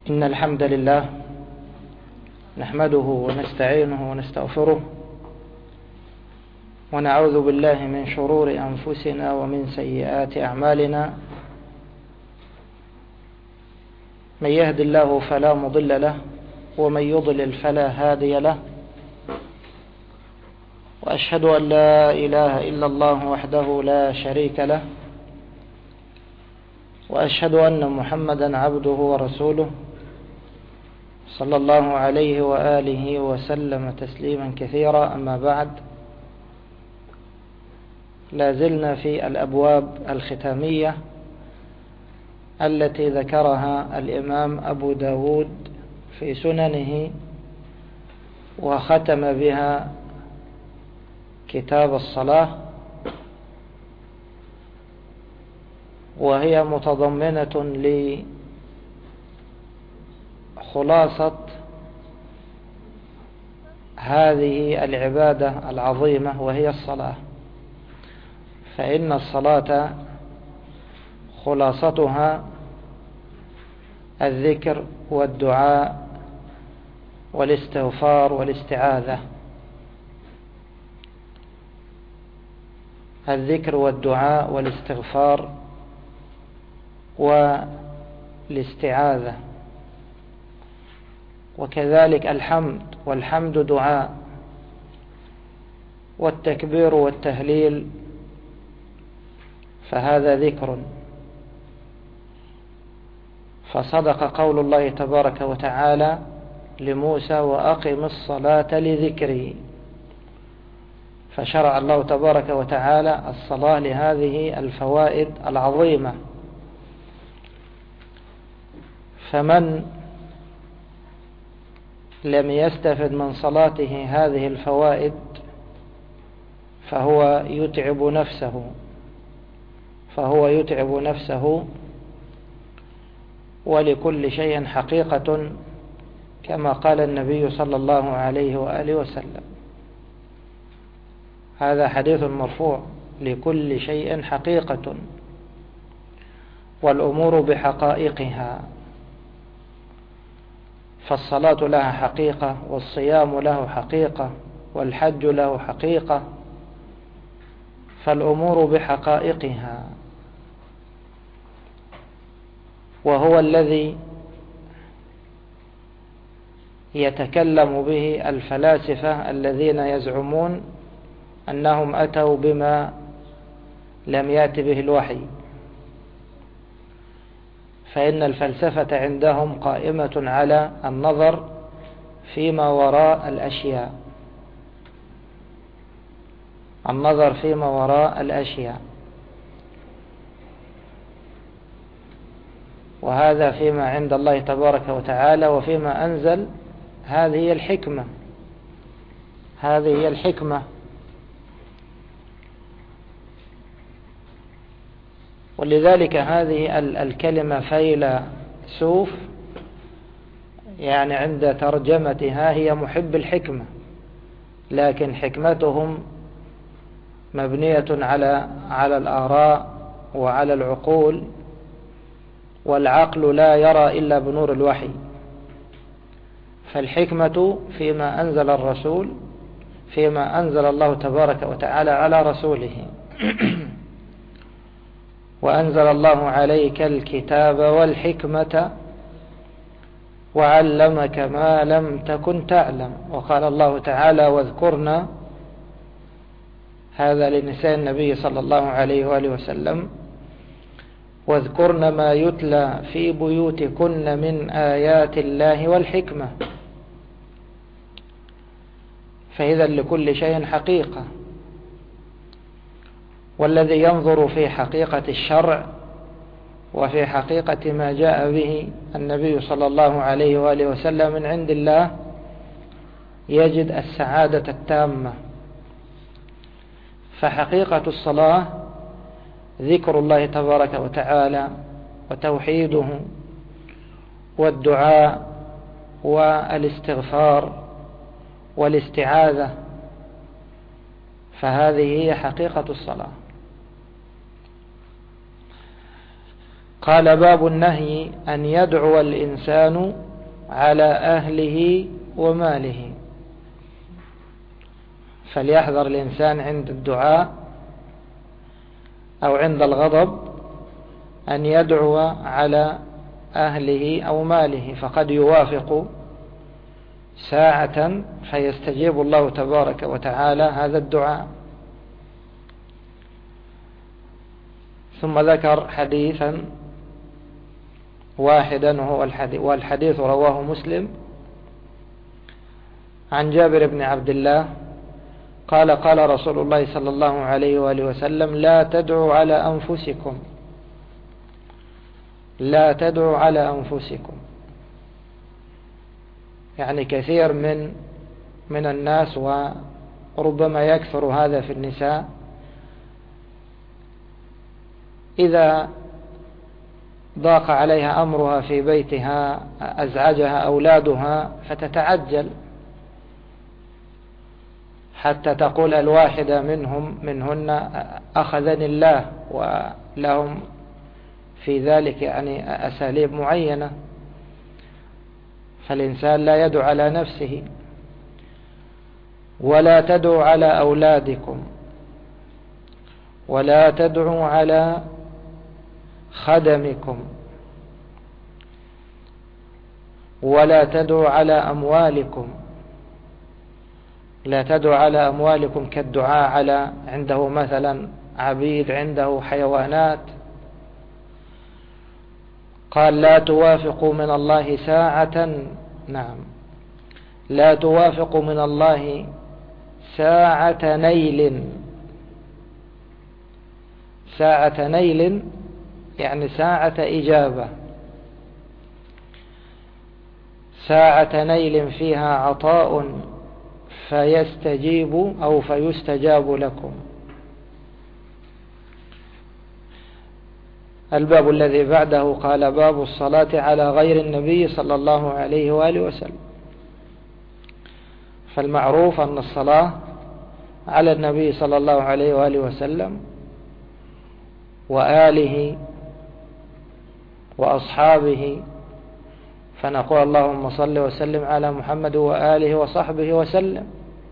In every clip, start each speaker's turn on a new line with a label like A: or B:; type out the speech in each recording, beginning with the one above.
A: إن الحمد لله نحمده ونستعينه ونستغفره ونعوذ بالله من شرور أنفسنا ومن سيئات أعمالنا. من يهد الله فلا مضل له ومن يضلل فلا هادي له، وأشهد أن لا إله إلا الله وحده لا شريك له، وأشهد أن محمدا عبده ورسوله صلى الله عليه وآله وسلم تسليما كثيرا. أما بعد، لا زلنا في الأبواب الختامية التي ذكرها الإمام أبو داود في سننه، وختم بها كتاب الصلاة، وهي متضمنة لخلاصة هذه العبادة العظيمة وهي الصلاة. فإن الصلاة خلاصتها الذكر والدعاء والاستغفار والاستعاذة. الذكر والدعاء والاستغفار والاستعاذة، وكذلك الحمد، والحمد دعاء، والتكبير والتهليل فهذا ذكر. فصدق قول الله تبارك وتعالى لموسى: وأقم الصلاة لذكري. فشرع الله تبارك وتعالى الصلاة لهذه الفوائد العظيمة. فمن لم يستفد من صلاته هذه الفوائد فهو يتعب نفسه، ولكل شيء حقيقة، كما قال النبي صلى الله عليه وآله وسلم. هذا حديث مرفوع: لكل شيء حقيقة، والأمور بحقائقها. فالصلاة لها حقيقة، والصيام له حقيقة، والحج له حقيقة، فالأمور بحقائقها. وهو الذي يتكلم به الفلاسفة الذين يزعمون أنهم أتوا بما لم يأت به الوحي. فإن الفلسفة عندهم قائمة على النظر فيما وراء الأشياء، النظر فيما وراء الأشياء، وهذا فيما عند الله تبارك وتعالى وفيما أنزل. هذه هي الحكمة. ولذلك هذه الكلمة فيلسوف، يعني عند ترجمتها هي محب الحكمة، لكن حكمتهم مبنية على الآراء وعلى العقول، والعقل لا يرى إلا بنور الوحي. فالحكمة فيما أنزل الرسول، فيما أنزل الله تبارك وتعالى على رسوله. وأنزل الله عليك الكتاب والحكمة وعلمك ما لم تكن تعلم. وقال الله تعالى: واذكرنا، هذا لنساء النبي صلى الله عليه وآله وسلم: واذكرن ما يتلى في بيوتكن من آيات الله والحكمة. فإذا لكل شيء حقيقة، والذي ينظر في حقيقة الشرع وفي حقيقة ما جاء به النبي صلى الله عليه وآله وسلم من عند الله يجد السعادة التامة. فحقيقة الصلاة ذكر الله تبارك وتعالى وتوحيده والدعاء والاستغفار والاستعاذة، فهذه هي حقيقة الصلاة. قال: باب النهي أن يدعو الإنسان على أهله وماله. فليحذر الإنسان عند الدعاء أو عند الغضب أن يدعو على أهله أو ماله، فقد يوافق ساعة فيستجيب الله تبارك وتعالى هذا الدعاء. ثم ذكر حديثا واحدا والحديث رواه مسلم عن جابر بن عبد الله قال: قال رسول الله صلى الله عليه وآله وسلم: لا تدعوا على أنفسكم، لا تدعوا على أنفسكم. يعني كثير من الناس، وربما يكثر هذا في النساء، إذا ضاق عليها أمرها في بيتها، أزعجها أولادها، فتتعجل حتى تقول الواحدة منهن: أخذني الله، ولهم في ذلك يعني أساليب معينة. فالإنسان لا يدعو على نفسه. ولا تدعوا على أولادكم، ولا تدعوا على خدمكم، ولا تدعوا على أموالكم. لا تدعوا على أموالكم كالدعاء على عنده مثلا عبيد، عنده حيوانات. قال: لا توافقوا من الله ساعة. نعم، لا توافقوا من الله ساعة نيل. ساعة نيل يعني ساعة إجابة، ساعة نيل فيها عطاء فيستجيب أو فيستجاب لكم. الباب الذي بعده قال: باب الصلاة على غير النبي صلى الله عليه وآله وسلم. فالمعروف أن الصلاة على النبي صلى الله عليه وآله وسلم وآله وأصحابه، فنقول: اللهم صل وسلم على محمد وآله وصحبه وسلم.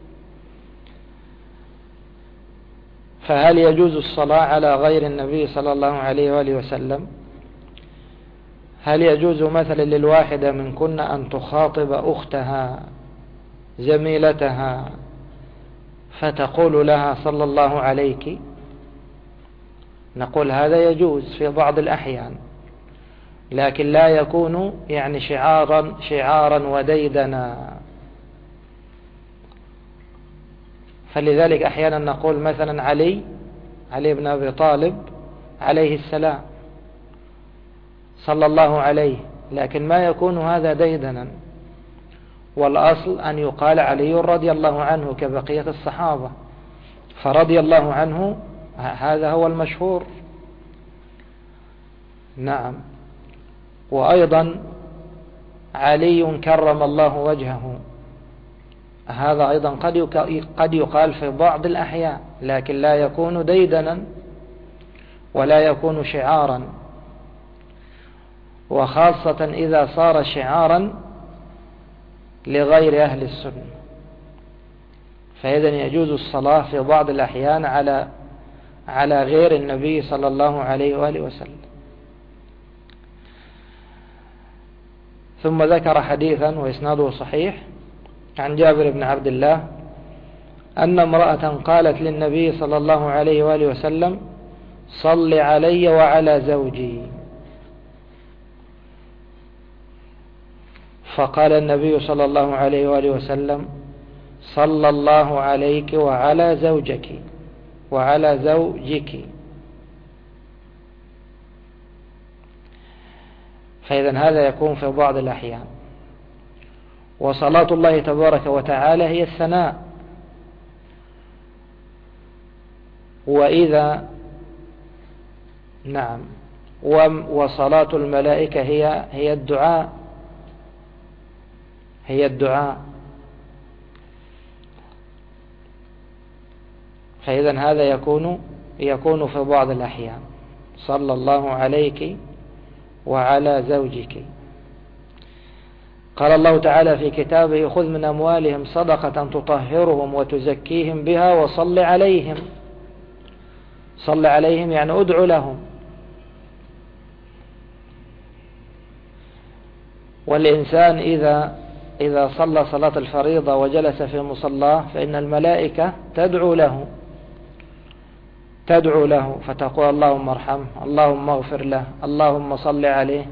A: فهل يجوز الصلاة على غير النبي صلى الله عليه وآله وسلم؟ هل يجوز مثلا للواحدة منكن أن تخاطب أختها زميلتها فتقول لها: صلى الله عليك؟ نقول: هذا يجوز في بعض الأحيان، لكن لا يكون يعني شعارا وديدنا. فلذلك أحيانا نقول مثلا علي بن أبي طالب عليه السلام صلى الله عليه، لكن ما يكون هذا ديدنا. والأصل أن يقال علي رضي الله عنه كبقية الصحابة، فرضي الله عنه هذا هو المشهور. نعم. وأيضا علي كرم الله وجهه، هذا أيضا قد يقال في بعض الأحيان، لكن لا يكون ديدنا ولا يكون شعارا، وخاصة إذا صار شعارا لغير أهل السنة. فإذا يجوز الصلاة في بعض الأحيان على غير النبي صلى الله عليه وآله وسلم. ثم ذكر حديثا وإسناده صحيح عن جابر بن عبد الله أن امرأة قالت للنبي صلى الله عليه وآله وسلم: صل علي وعلى زوجي. فقال النبي صلى الله عليه وآله وسلم: صلى الله عليك وعلى زوجك وعلى زوجك. فإذا هذا يكون في بعض الأحيان. وصلاة الله تبارك وتعالى هي الثناء، وإذا نعم وصلاة الملائكة هي الدعاء، هي الدعاء. فإذا هذا يكون في بعض الأحيان: صلى الله عليك وعلى زوجك. قال الله تعالى في كتابه: خذ من أموالهم صدقة تطهرهم وتزكيهم بها وصل عليهم. صل عليهم يعني ادعو لهم. والإنسان إذا صلى صلاة الفريضة وجلس في مصلاه فإن الملائكة تدعو له فتقول: اللهم ارحمه، اللهم اغفر له، اللهم صل عليه.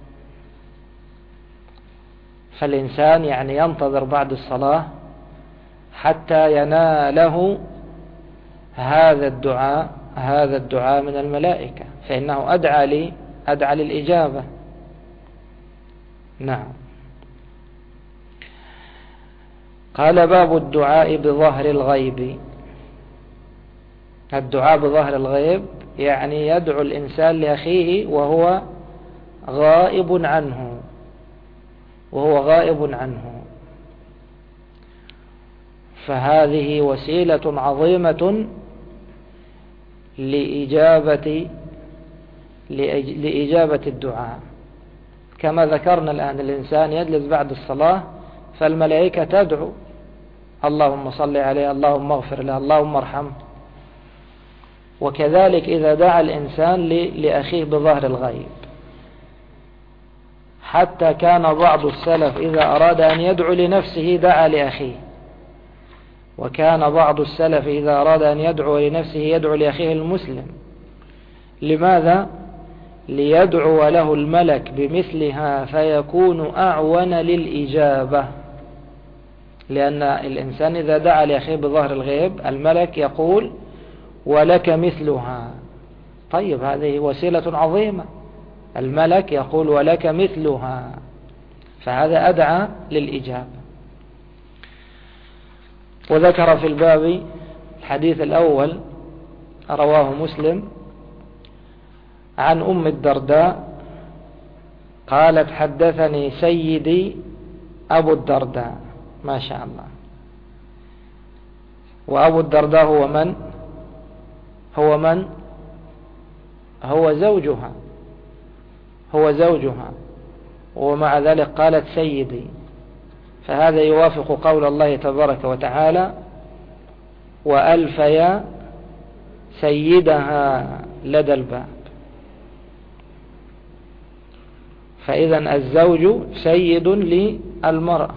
A: فالإنسان يعني ينتظر بعد الصلاة حتى يناله هذا الدعاء من الملائكة، فإنه أدعى للإجابة. نعم. قال: باب الدعاء بظهر الغيب. الدعاء بظهر الغيب يعني يدعو الإنسان لأخيه وهو غائب عنه. فهذه وسيلة عظيمة لإجابة الدعاء. كما ذكرنا الآن، الإنسان يجلس بعد الصلاة فالملائكة تدعو: اللهم صل عليه، اللهم اغفر له، اللهم ارحمه. وكذلك إذا دعا الإنسان لأخيه بظهر الغيب، حتى كان بعض السلف إذا أراد أن يدعو لنفسه دعا لأخيه، وكان بعض السلف إذا أراد أن يدعو لنفسه يدعو لأخيه المسلم. لماذا؟ ليدعو له الملك بمثلها فيكون أعون للإجابة. لأن الإنسان إذا دعا لأخيه بظهر الغيب الملك يقول: ولك مثلها. طيب، هذه وسيلة عظيمة، الملك يقول: ولك مثلها، فهذا أدعى للإجابة. وذكر في الباب الحديث الأول رواه مسلم عن أم الدرداء قالت: حدثني سيدي أبو الدرداء. ما شاء الله. وأبو الدرداء هو من؟ هو زوجها، ومع ذلك قالت سيدي. فهذا يوافق قول الله تبارك وتعالى: وألفيا سيدها لدى الباب. فإذا الزوج سيد للمرأة،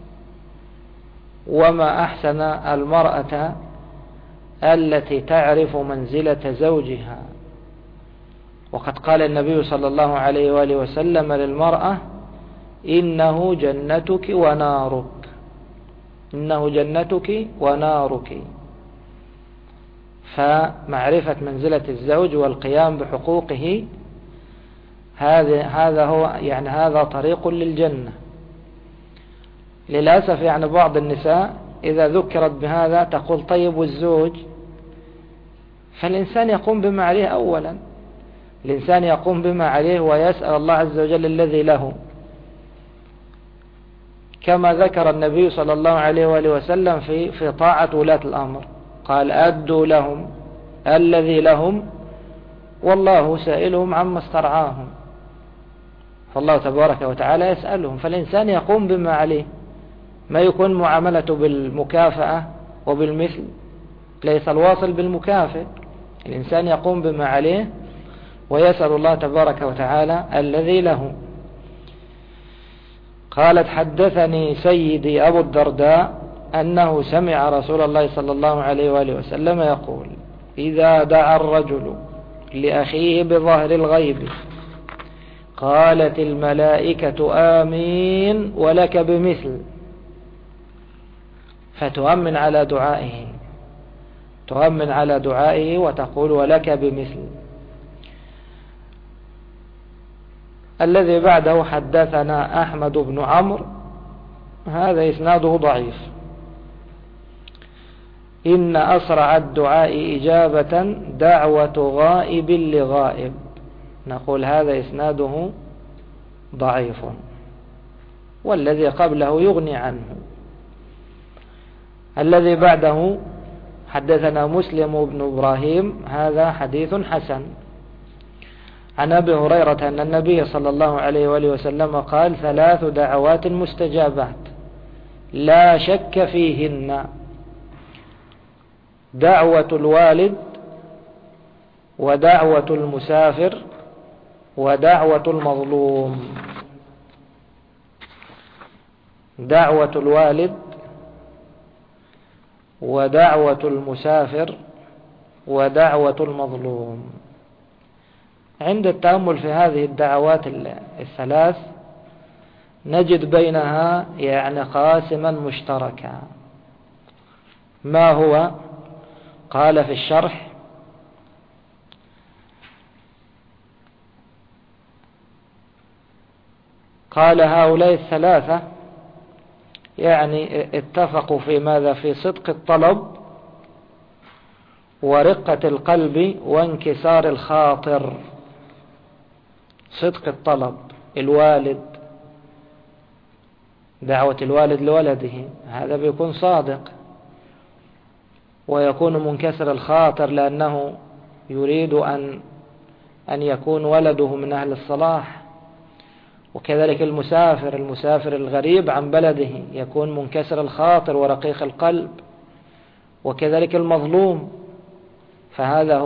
A: وما أحسن المرأة التي تعرف منزلة زوجها. وقد قال النبي صلى الله عليه وآله وسلم للمرأة: إنه جنتك ونارك. فمعرفة منزلة الزوج والقيام بحقوقه هذا طريق للجنة. للأسف بعض النساء إذا ذكرت بهذا تقول: طيب والزوج؟ فالإنسان يقوم بما عليه أولا، الإنسان يقوم بما عليه ويسأل الله عز وجل الذي له، كما ذكر النبي صلى الله عليه وآله وسلم في طاعة ولاة الأمر، قال: أدوا لهم الذي لهم والله سائلهم عما استرعاهم. فالله تبارك وتعالى يسألهم، فالإنسان يقوم بما عليه، ما يكون معاملته بالمكافأة وبالمثل، ليس الواصل بالمكافئ. الإنسان يقوم بما عليه ويسأل الله تبارك وتعالى الذي له. قالت: حدثني سيدي أبو الدرداء أنه سمع رسول الله صلى الله عليه وآله وسلم يقول: إذا دعا الرجل لأخيه بظهر الغيب قالت الملائكة آمين ولك بمثل. فتؤمن على دعائه وتقول: ولك بمثل. الذي بعده: حدثنا أحمد بن عمرو، هذا إسناده ضعيف. إن أسرع الدعاء إجابة دعوة غائب لغائب. نقول هذا إسناده ضعيف، والذي قبله يغني عنه. الذي بعده: حدثنا مسلم بن إبراهيم، هذا حديث حسن. عن أبي هريرة أن النبي صلى الله عليه وآله وسلم قال: 3 دعوات مستجابات لا شك فيهن: دعوة الوالد، ودعوة المسافر، ودعوة المظلوم. دعوة الوالد، ودعوة المسافر، ودعوة المظلوم. عند التأمل في هذه الدعوات الثلاث نجد بينها يعني قاسما مشتركا. ما هو؟ قال في الشرح: قال هؤلاء الثلاثة يعني اتفقوا في ماذا؟ في صدق الطلب، ورقة القلب، وانكسار الخاطر. صدق الطلب، الوالد، دعوة الوالد لولده، هذا بيكون صادق، ويكون منكسر الخاطر لأنه يريد أن يكون ولده من أهل الصلاح. وكذلك المسافر الغريب عن بلده يكون منكسر الخاطر ورقيق القلب. وكذلك المظلوم. فهذا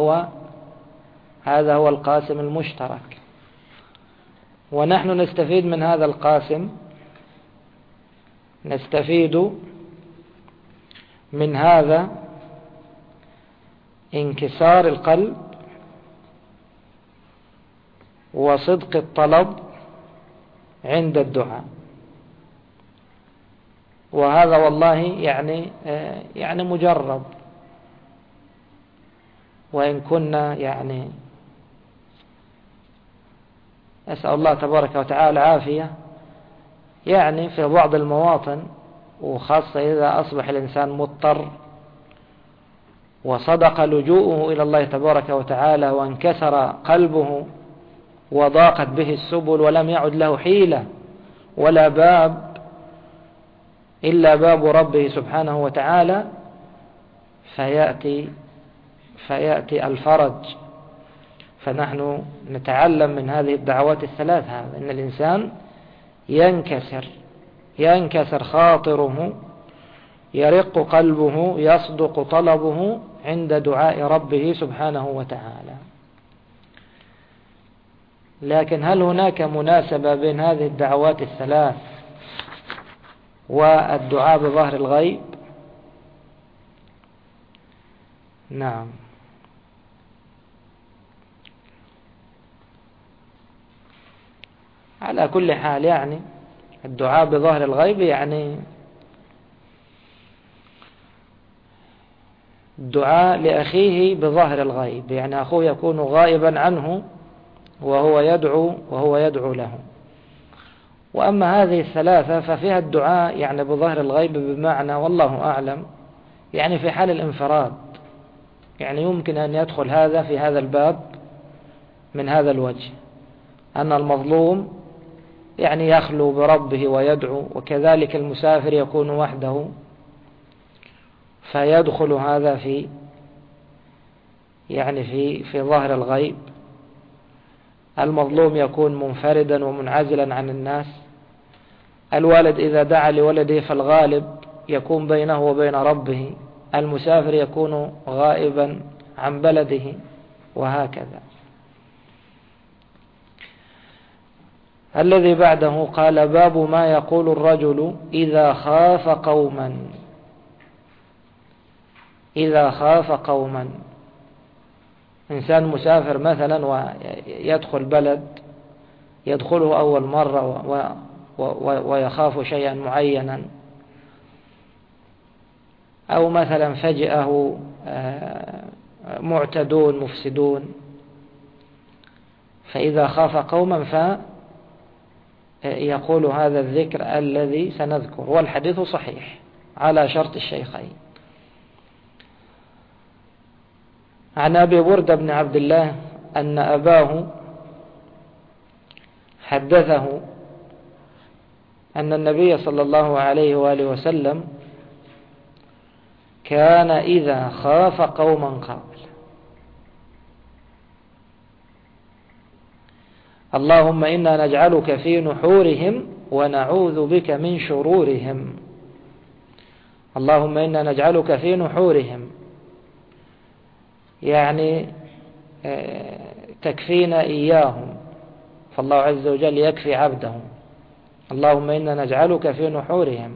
A: هو القاسم المشترك. ونحن نستفيد من هذا القاسم، نستفيد من هذا انكسار القلب، وصدق الطلب عند الدعاء. وهذا والله يعني مجرب، وإن كنا يعني أسأل الله تبارك وتعالى العافية، يعني في بعض المواطن، وخاصة إذا أصبح الإنسان مضطر وصدق لجوءه إلى الله تبارك وتعالى، وانكسر قلبه وضاقت به السبل، ولم يعد له حيلة ولا باب إلا باب ربه سبحانه وتعالى، فيأتي الفرج. فنحن نتعلم من هذه الدعوات الثلاث هذا: إن الإنسان ينكسر خاطره، يرق قلبه، يصدق طلبه عند دعاء ربه سبحانه وتعالى. لكن هل هناك مناسبة بين هذه الدعوات الثلاث والدعاء بظهر الغيب؟ نعم. على كل حال يعني الدعاء بظهر الغيب يعني الدعاء لأخيه بظهر الغيب، يعني أخوه يكون غائبا عنه وهو يدعو له. وأما هذه الثلاثة ففيها الدعاء يعني بظهر الغيب بمعنى والله أعلم يعني في حال الانفراد، يعني يمكن أن يدخل هذا في هذا الباب من هذا الوجه، أن المظلوم يعني يخلو بربه ويدعو، وكذلك المسافر يكون وحده فيدخل هذا في ظهر الغيب. المظلوم يكون منفردا ومنعزلا عن الناس. الوالد إذا دعا لولده فالغالب يكون بينه وبين ربه. المسافر يكون غائبا عن بلده، وهكذا. الذي بعده قال: باب ما يقول الرجل إذا خاف قوما. إنسان مسافر مثلا ويدخل بلد يدخله أول مرة ويخاف شيئا معينا، أو مثلا فجأه معتدون مفسدون، فإذا خاف قوما فيقول هذا الذكر الذي سنذكر، والحديث صحيح على شرط الشيخين. عن أبي بردة بن عبد الله أن أباه حدثه أن النبي صلى الله عليه وآله وسلم كان إذا خاف قوما قال. اللهم إنا نجعلك في نحورهم ونعوذ بك من شرورهم. اللهم إنا نجعلك في نحورهم، يعني تكفينا إياهم، فالله عز وجل يكفي عبده. اللهم إنا نجعلك في نحورهم،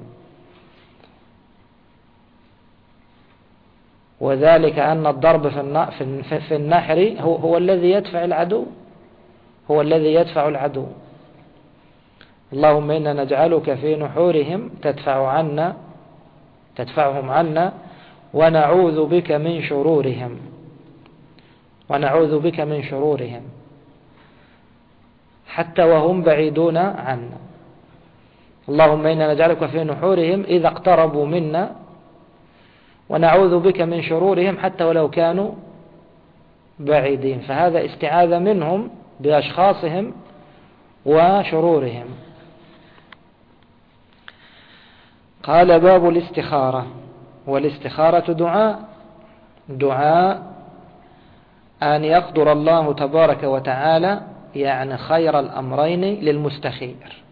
A: وذلك أن الضرب في النحر هو الذي يدفع العدو، هو الذي يدفع العدو. اللهم إنا نجعلك في نحورهم، تدفعهم عنا، ونعوذ بك من شرورهم، ونعوذ بك من شرورهم حتى وهم بعيدون عنا. اللهم إنا نجعلك في نحورهم إذا اقتربوا منا، ونعوذ بك من شرورهم حتى ولو كانوا بعيدين. فهذا استعاذة منهم بأشخاصهم وشرورهم. قال باب الاستخارة. والاستخارة دعاء أن يقدر الله تبارك وتعالى يعني خير الأمرين للمستخير.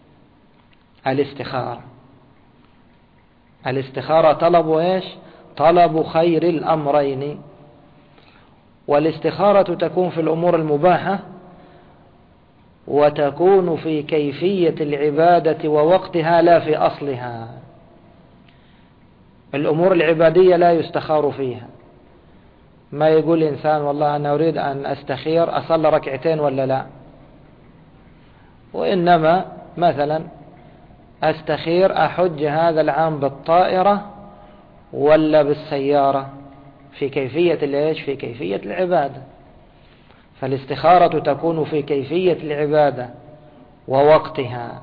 A: الاستخارة طلب إيش؟ طلب خير الأمرين. والاستخارة تكون في الأمور المباحة، وتكون في كيفية العبادة ووقتها لا في أصلها. الأمور العبادية لا يستخار فيها. ما يقول إنسان والله أنا أريد أن أستخير أصلي ركعتين ولا لا، وإنما مثلا أستخير أحج هذا العام بالطائرة ولا بالسيارة، في كيفية الإيش؟ في كيفية العبادة. فالاستخارة تكون في كيفية العبادة ووقتها.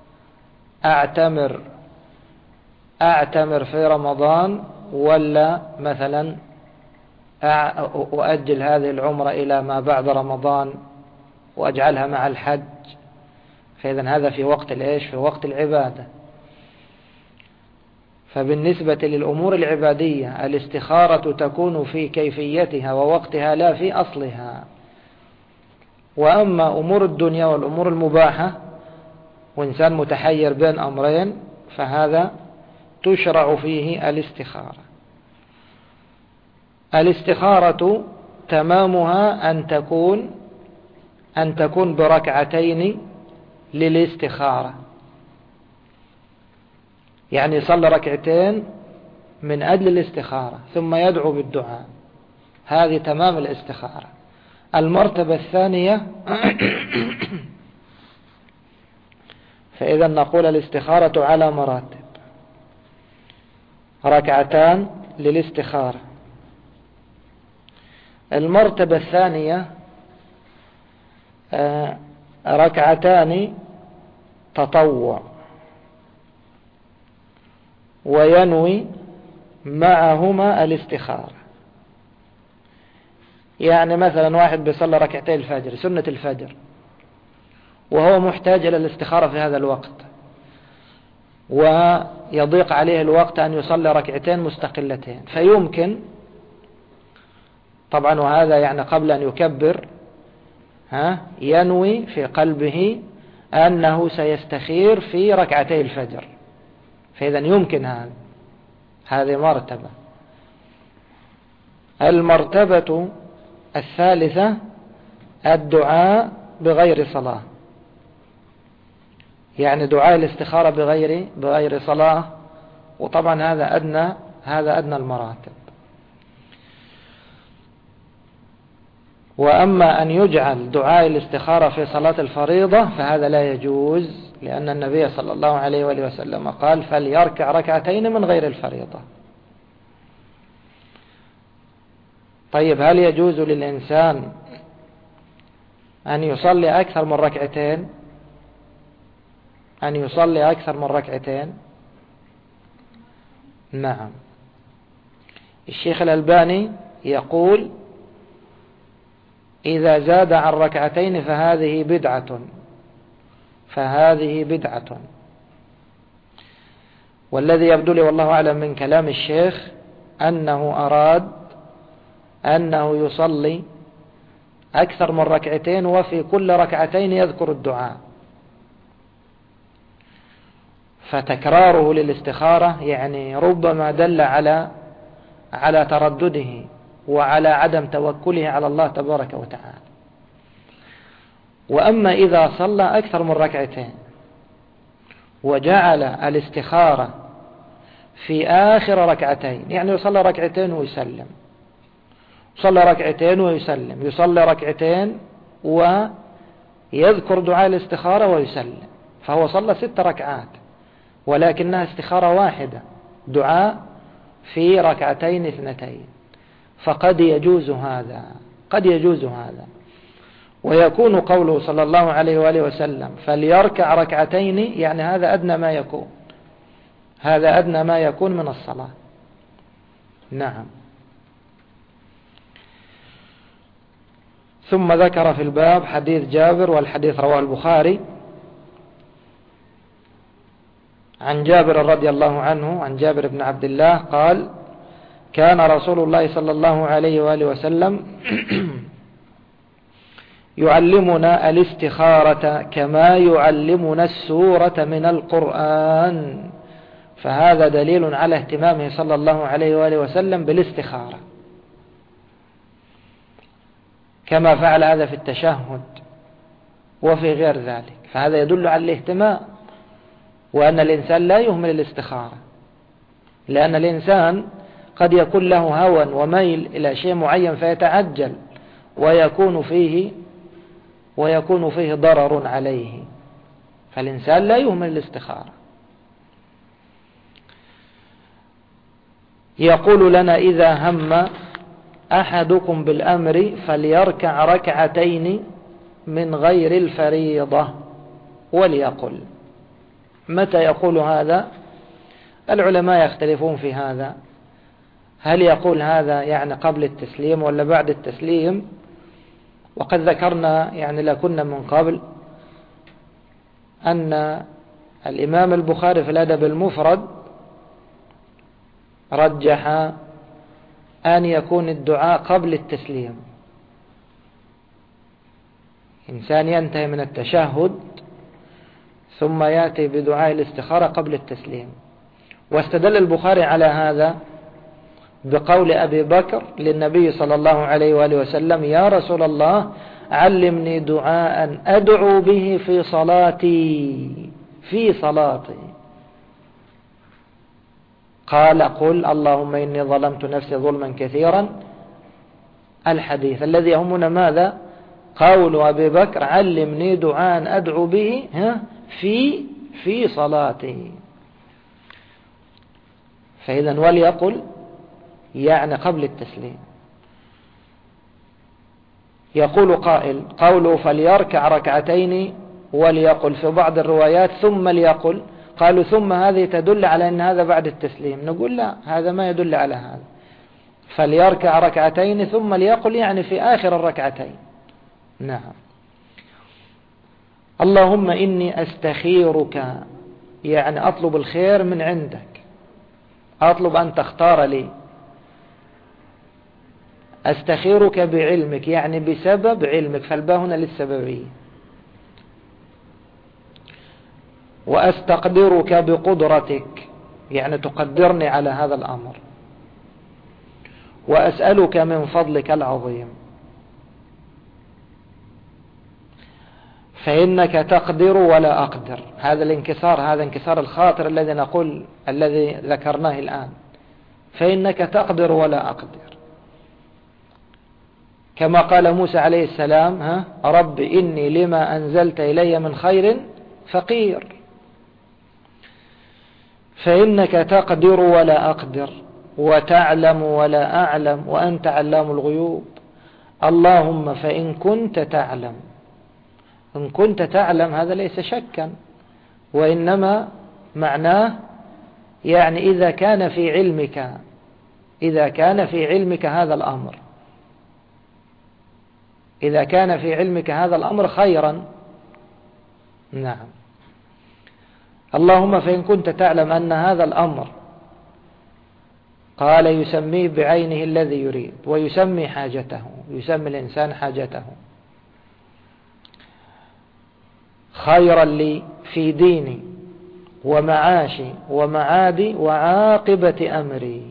A: أعتمر في رمضان ولا مثلا أؤجل هذه العمرة إلى ما بعد رمضان وأجعلها مع الحج. فإذن هذا في وقت الإيش؟ في وقت العبادة. فبالنسبة للأمور العبادية الاستخارة تكون في كيفيتها ووقتها لا في أصلها. وأما أمور الدنيا والأمور المباحة وإنسان متحير بين أمرين فهذا تشرع فيه الاستخارة. الاستخارة تمامها أن تكون بركعتين للاستخارة، يعني يصلي ركعتين من أجل الاستخارة ثم يدعو بالدعاء. هذه تمام الاستخارة. المرتبة الثانية فإذا نقول الاستخارة على مراتب: ركعتان للاستخارة. المرتبة الثانية ركعتان تطوع، وينوي معهما الاستخارة. يعني مثلا واحد بيصلي ركعتين الفجر سنة الفجر وهو محتاج إلى الاستخارة في هذا الوقت، ويضيق عليه الوقت أن يصلي ركعتين مستقلتين، فيمكن طبعا، وهذا يعني قبل أن يكبر ينوي في قلبه أنه سيستخير في ركعتي الفجر. فإذا يمكن هذه مرتبة. المرتبة الثالثة الدعاء بغير صلاة، يعني دعاء الاستخارة بغير صلاة، وطبعا هذا أدنى المراتب. وأما أن يجعل دعاء الاستخارة في صلاة الفريضة فهذا لا يجوز، لأن النبي صلى الله عليه وآله وسلم قال: فليركع ركعتين من غير الفريضة. طيب، هل يجوز للإنسان أن يصلي أكثر من ركعتين؟ نعم. الشيخ الألباني يقول: إذا زاد عن ركعتين فهذه بدعة. والذي يبدو لي والله أعلم من كلام الشيخ أنه أراد أنه يصلي أكثر من ركعتين، وفي كل ركعتين يذكر الدعاء. فتكراره للاستخارة يعني ربما دل على تردده وعلى عدم توكله على الله تبارك وتعالى. وأما إذا صلى أكثر من ركعتين وجعل الاستخارة في آخر ركعتين، يعني يصلي ركعتين ويسلم، يصلي ركعتين ويسلم، يصلي ركعتين ويذكر دعاء الاستخارة ويسلم، فهو صلى 6 ركعات ولكنها استخارة واحدة، دعاء في ركعتين 2، فقد يجوز هذا، قد يجوز هذا. ويكون قوله صلى الله عليه وآله وسلم فليركع ركعتين، يعني هذا أدنى ما يكون، هذا أدنى ما يكون من الصلاة. نعم. ثم ذكر في الباب حديث جابر، والحديث رواه البخاري، عن جابر رضي الله عنه، عن جابر بن عبد الله قال: كان رسول الله صلى الله عليه وآله وسلم يعلمنا الاستخارة كما يعلمنا السورة من القرآن. فهذا دليل على اهتمامه صلى الله عليه وآله وسلم بالاستخارة، كما فعل هذا في التشهد وفي غير ذلك، فهذا يدل على الاهتمام، وأن الإنسان لا يهمل الاستخارة، لأن الإنسان قد يكون له هوى وميل إلى شيء معين فيتعجل ويكون فيه ضرر عليه، فالإنسان لا يهمل الاستخارة. يقول لنا: إذا هم أحدكم بالأمر فليركع ركعتين من غير الفريضة وليقل. متى يقول هذا؟ العلماء يختلفون في هذا، هل يقول هذا يعني قبل التسليم ولا بعد التسليم؟ وقد ذكرنا يعني لكنا من قبل أن الإمام البخاري في الأدب المفرد رجح أن يكون الدعاء قبل التسليم. إنسان ينتهي من التشهد ثم يأتي بدعاء الاستخارة قبل التسليم. واستدل البخاري على هذا بقول أبي بكر للنبي صلى الله عليه وآله وسلم: يا رسول الله علمني دعاء أدعو به في صلاتي. قال: قل اللهم إني ظلمت نفسي ظلما كثيرا. الحديث الذي يهمنا ماذا؟ قول أبي بكر: علمني دعاء أدعو به في صلاتي. فإذا وليقل يعني قبل التسليم. يقول قائل: قوله فليركع ركعتين وليقل في بعض الروايات ثم ليقل، قالوا ثم هذه تدل على أن هذا بعد التسليم. نقول لا، هذا ما يدل على هذا. فليركع ركعتين ثم ليقل يعني في آخر الركعتين. نعم. اللهم إني أستخيرك، يعني أطلب الخير من عندك، أطلب أن تختار لي. أستخيرك بعلمك يعني بسبب علمك، فالباء هنا للسببية. وأستقدرك بقدرتك، يعني تقدرني على هذا الأمر. وأسألك من فضلك العظيم، فإنك تقدر ولا أقدر. هذا الانكسار، هذا انكسار الخاطر الذي ذكرناه الآن. فإنك تقدر ولا أقدر، كما قال موسى عليه السلام: رب إني لما أنزلت إلي من خير فقير. فإنك تقدر ولا أقدر، وتعلم ولا أعلم، وأنت علام الغيوب. اللهم فإن كنت تعلم. إن كنت تعلم هذا ليس شكا، وإنما معناه يعني إذا كان في علمك هذا الأمر، إذا كان في علمك هذا الأمر خيرا. نعم. اللهم فإن كنت تعلم أن هذا الأمر قال يسميه بعينه الذي يريد، ويسمي حاجته، يسمي الإنسان حاجته. خيرا لي في ديني ومعاشي ومعادي وعاقبة أمري.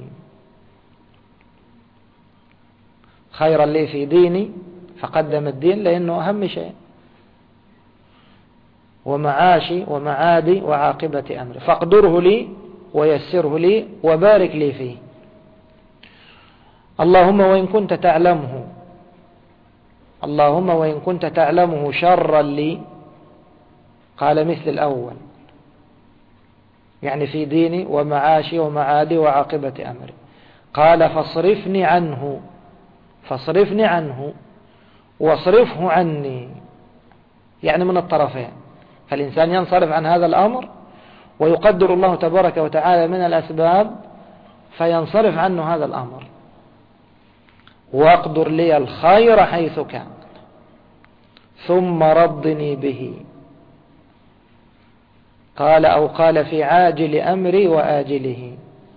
A: خيرا لي في ديني، فقدم الدين لأنه أهم شيء، ومعاشي ومعادي وعاقبة أمري، فاقدره لي ويسره لي وبارك لي فيه. اللهم وإن كنت تعلمه، اللهم وإن كنت تعلمه شرا لي، قال مثل الأول، يعني في ديني ومعاشي ومعادي وعاقبة أمري. قال فاصرفني عنه، فاصرفني عنه واصرفه عني، يعني من الطرفين، فالإنسان ينصرف عن هذا الأمر، ويقدر الله تبارك وتعالى من الأسباب فينصرف عنه هذا الأمر. واقدر لي الخير حيث كان ثم رضني به. قال أو قال في عاجل أمري وآجله.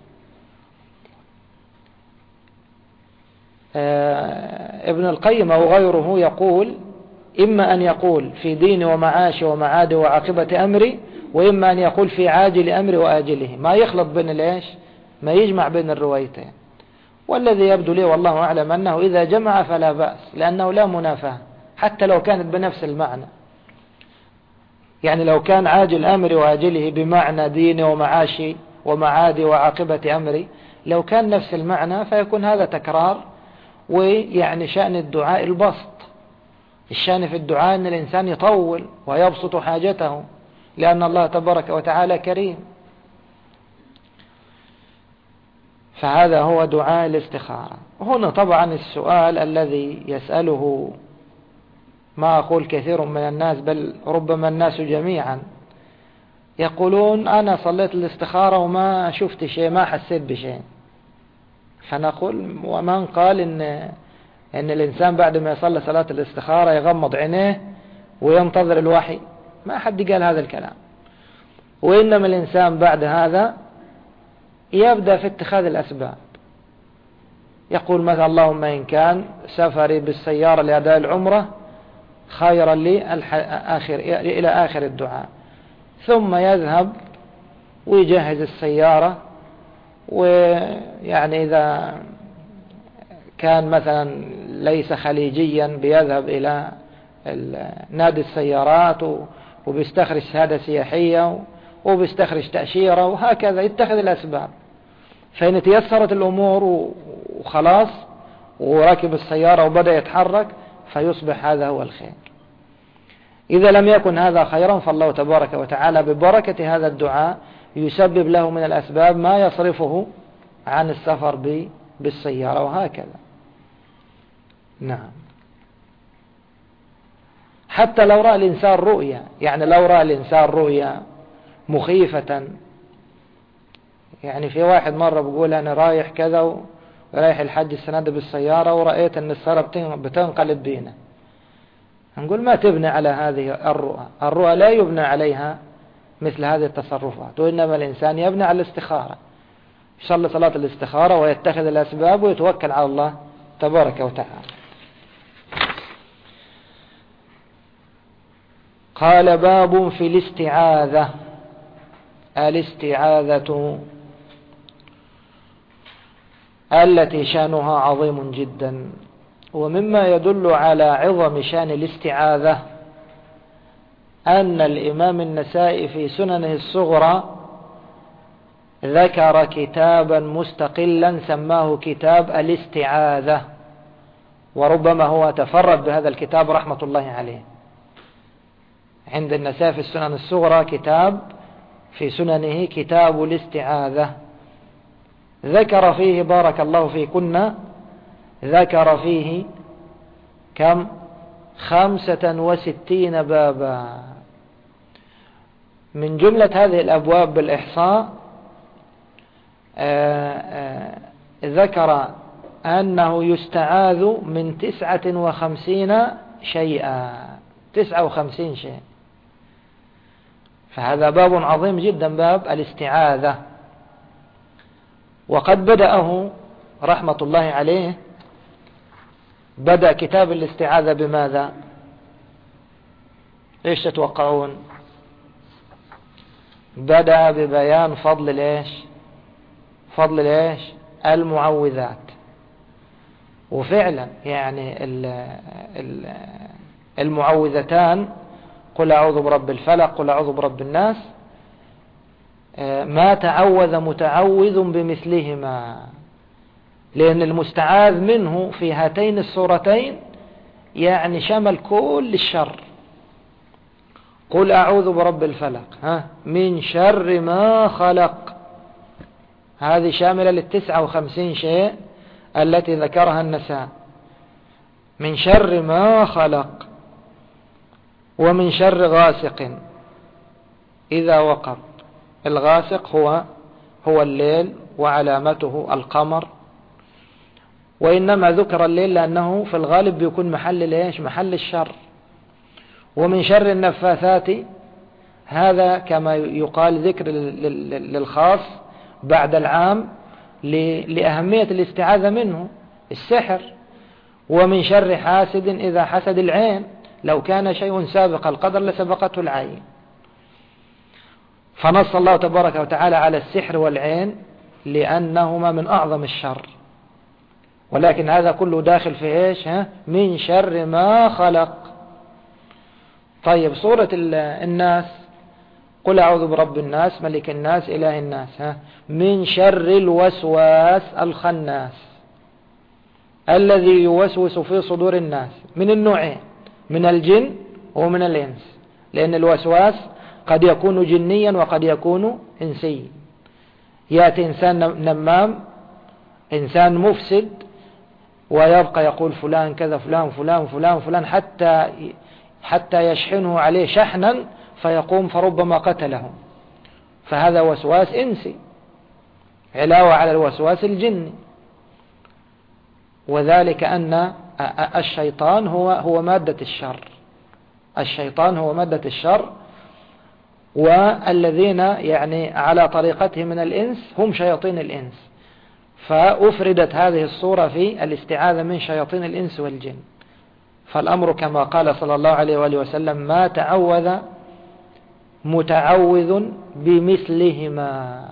A: ابن القيم أو غيره يقول إما أن يقول في ديني ومعاشي ومعادي وعاقبة أمري، وإما أن يقول في عاجل أمري وآجله، ما يخلط بين الإيش، ما يجمع بين الروايتين. والذي يبدو لي والله أعلم أنه إذا جمع فلا بأس، لأنه لا منافاة حتى لو كانت بنفس المعنى. يعني لو كان عاجل أمري وآجله بمعنى ديني ومعاشي ومعادي وعاقبة أمري، لو كان نفس المعنى فيكون هذا تكرار. ويعني شأن الدعاء البسط، الشأن في الدعاء أن الإنسان يطول ويبسط حاجته، لأن الله تبارك وتعالى كريم. فهذا هو دعاء الاستخارة. هنا طبعا السؤال الذي يسأله ما أقول كثير من الناس، بل ربما الناس جميعا، يقولون أنا صليت الاستخارة وما شفت شيء، ما حسيت بشيء. فنقول ومن قال إن الإنسان بعد ما يصلي صلاة الاستخارة يغمض عينيه وينتظر الوحي؟ ما حد قال هذا الكلام. وإنما الإنسان بعد هذا يبدأ في اتخاذ الأسباب، يقول مثلا اللهم إن كان سفري بالسيارة لأداء العمرة خيرا لي إلى آخر الدعاء، ثم يذهب ويجهز السيارة. ويعني إذا كان مثلا ليس خليجيا بيذهب إلى نادي السيارات وبيستخرج شهادة سياحية وبيستخرج تأشيرة، وهكذا يتخذ الأسباب. فإن تيسرت الأمور وخلاص وركب السيارة وبدأ يتحرك فيصبح هذا هو الخير. إذا لم يكن هذا خيرا فالله تبارك وتعالى ببركة هذا الدعاء يسبب له من الأسباب ما يصرفه عن السفر بالسيارة، وهكذا. نعم. حتى لو رأى الإنسان رؤيا، يعني لو رأى الإنسان رؤيا مخيفة، يعني في واحد مرة بيقول أنا رايح كذا ورايح الحج السنة دي بالسيارة ورأيت أن السيارة بتنقلب بينا، نقول ما تبنى على هذه الرؤى. الرؤى لا يبنى عليها مثل هذه التصرفات، وإنما الإنسان يبنى على الاستخارة، يصلي صلاة الاستخارة ويتخذ الأسباب ويتوكل على الله تبارك وتعالى. قال باب في الاستعاذة. الاستعاذة التي شأنها عظيم جدا، ومما يدل على عظم شأن الاستعاذة أن الإمام النسائي في سننه الصغرى ذكر كتابا مستقلا سماه كتاب الاستعاذة، وربما هو تفرد بهذا الكتاب رحمة الله عليه. عند النسائي في السنن الصغرى كتاب في سننه كتاب الاستعاذة، ذكر فيه بارك الله فيكن، ذكر فيه كم 65 بابا. من جملة هذه الأبواب بالإحصاء ذكر أنه يستعاذ من 59 شيئا، 59 شيء. فهذا باب عظيم جدا، باب الاستعاذة. وقد بدأه رحمة الله عليه، بدأ كتاب الاستعاذة بماذا؟ ايش تتوقعون؟ بدأ ببيان فضل ايش؟ فضل ايش؟ المعوذات. وفعلا يعني المعوذتان، قل أعوذ برب الفلق قل أعوذ برب الناس، ما تعوذ متعوذ بمثلهما، لأن المستعاذ منه في هاتين السورتين يعني شمل كل الشر. قل أعوذ برب الفلق من شر ما خلق، هذه شاملة 59 شيء التي ذكرها النساء، من شر ما خلق، ومن شر غاسق إذا وقب. الغاسق هو الليل وعلامته القمر، وإنما ذكر الليل لأنه في الغالب بيكون محل الشر. ومن شر النفاثات، هذا كما يقال ذكر للخاص بعد العام لأهمية الاستعاذة منه، السحر. ومن شر حاسد إذا حسد، العين، لو كان شيء سابق القدر لسبقته العين. فنص الله تبارك وتعالى على السحر والعين لأنهما من أعظم الشر، ولكن هذا كله داخل في إيش؟ من شر ما خلق. طيب سورة الناس، قل أعوذ برب الناس ملك الناس إله الناس، من شر الوسواس الخناس الذي يوسوس في صدور الناس، من النوعين، من الجن ومن الإنس، لأن الوسواس قد يكون جنيا وقد يكون إنسيا. يأتي إنسان نمام، إنسان مفسد، ويبقى يقول فلان كذا فلان فلان فلان فلان حتى يشحنه عليه شحنا فيقوم فربما قتله، فهذا وسواس إنسي علاوة على الوسواس الجني. وذلك أن الشيطان هو مادة الشر، الشيطان هو مادة الشر، والذين يعني على طريقتهم من الإنس هم شياطين الإنس. فأفردت هذه الصورة في الاستعاذة من شياطين الإنس والجن. فالأمر كما قال صلى الله عليه وآله وسلم: ما تعوذ متعوذ بمثلهما.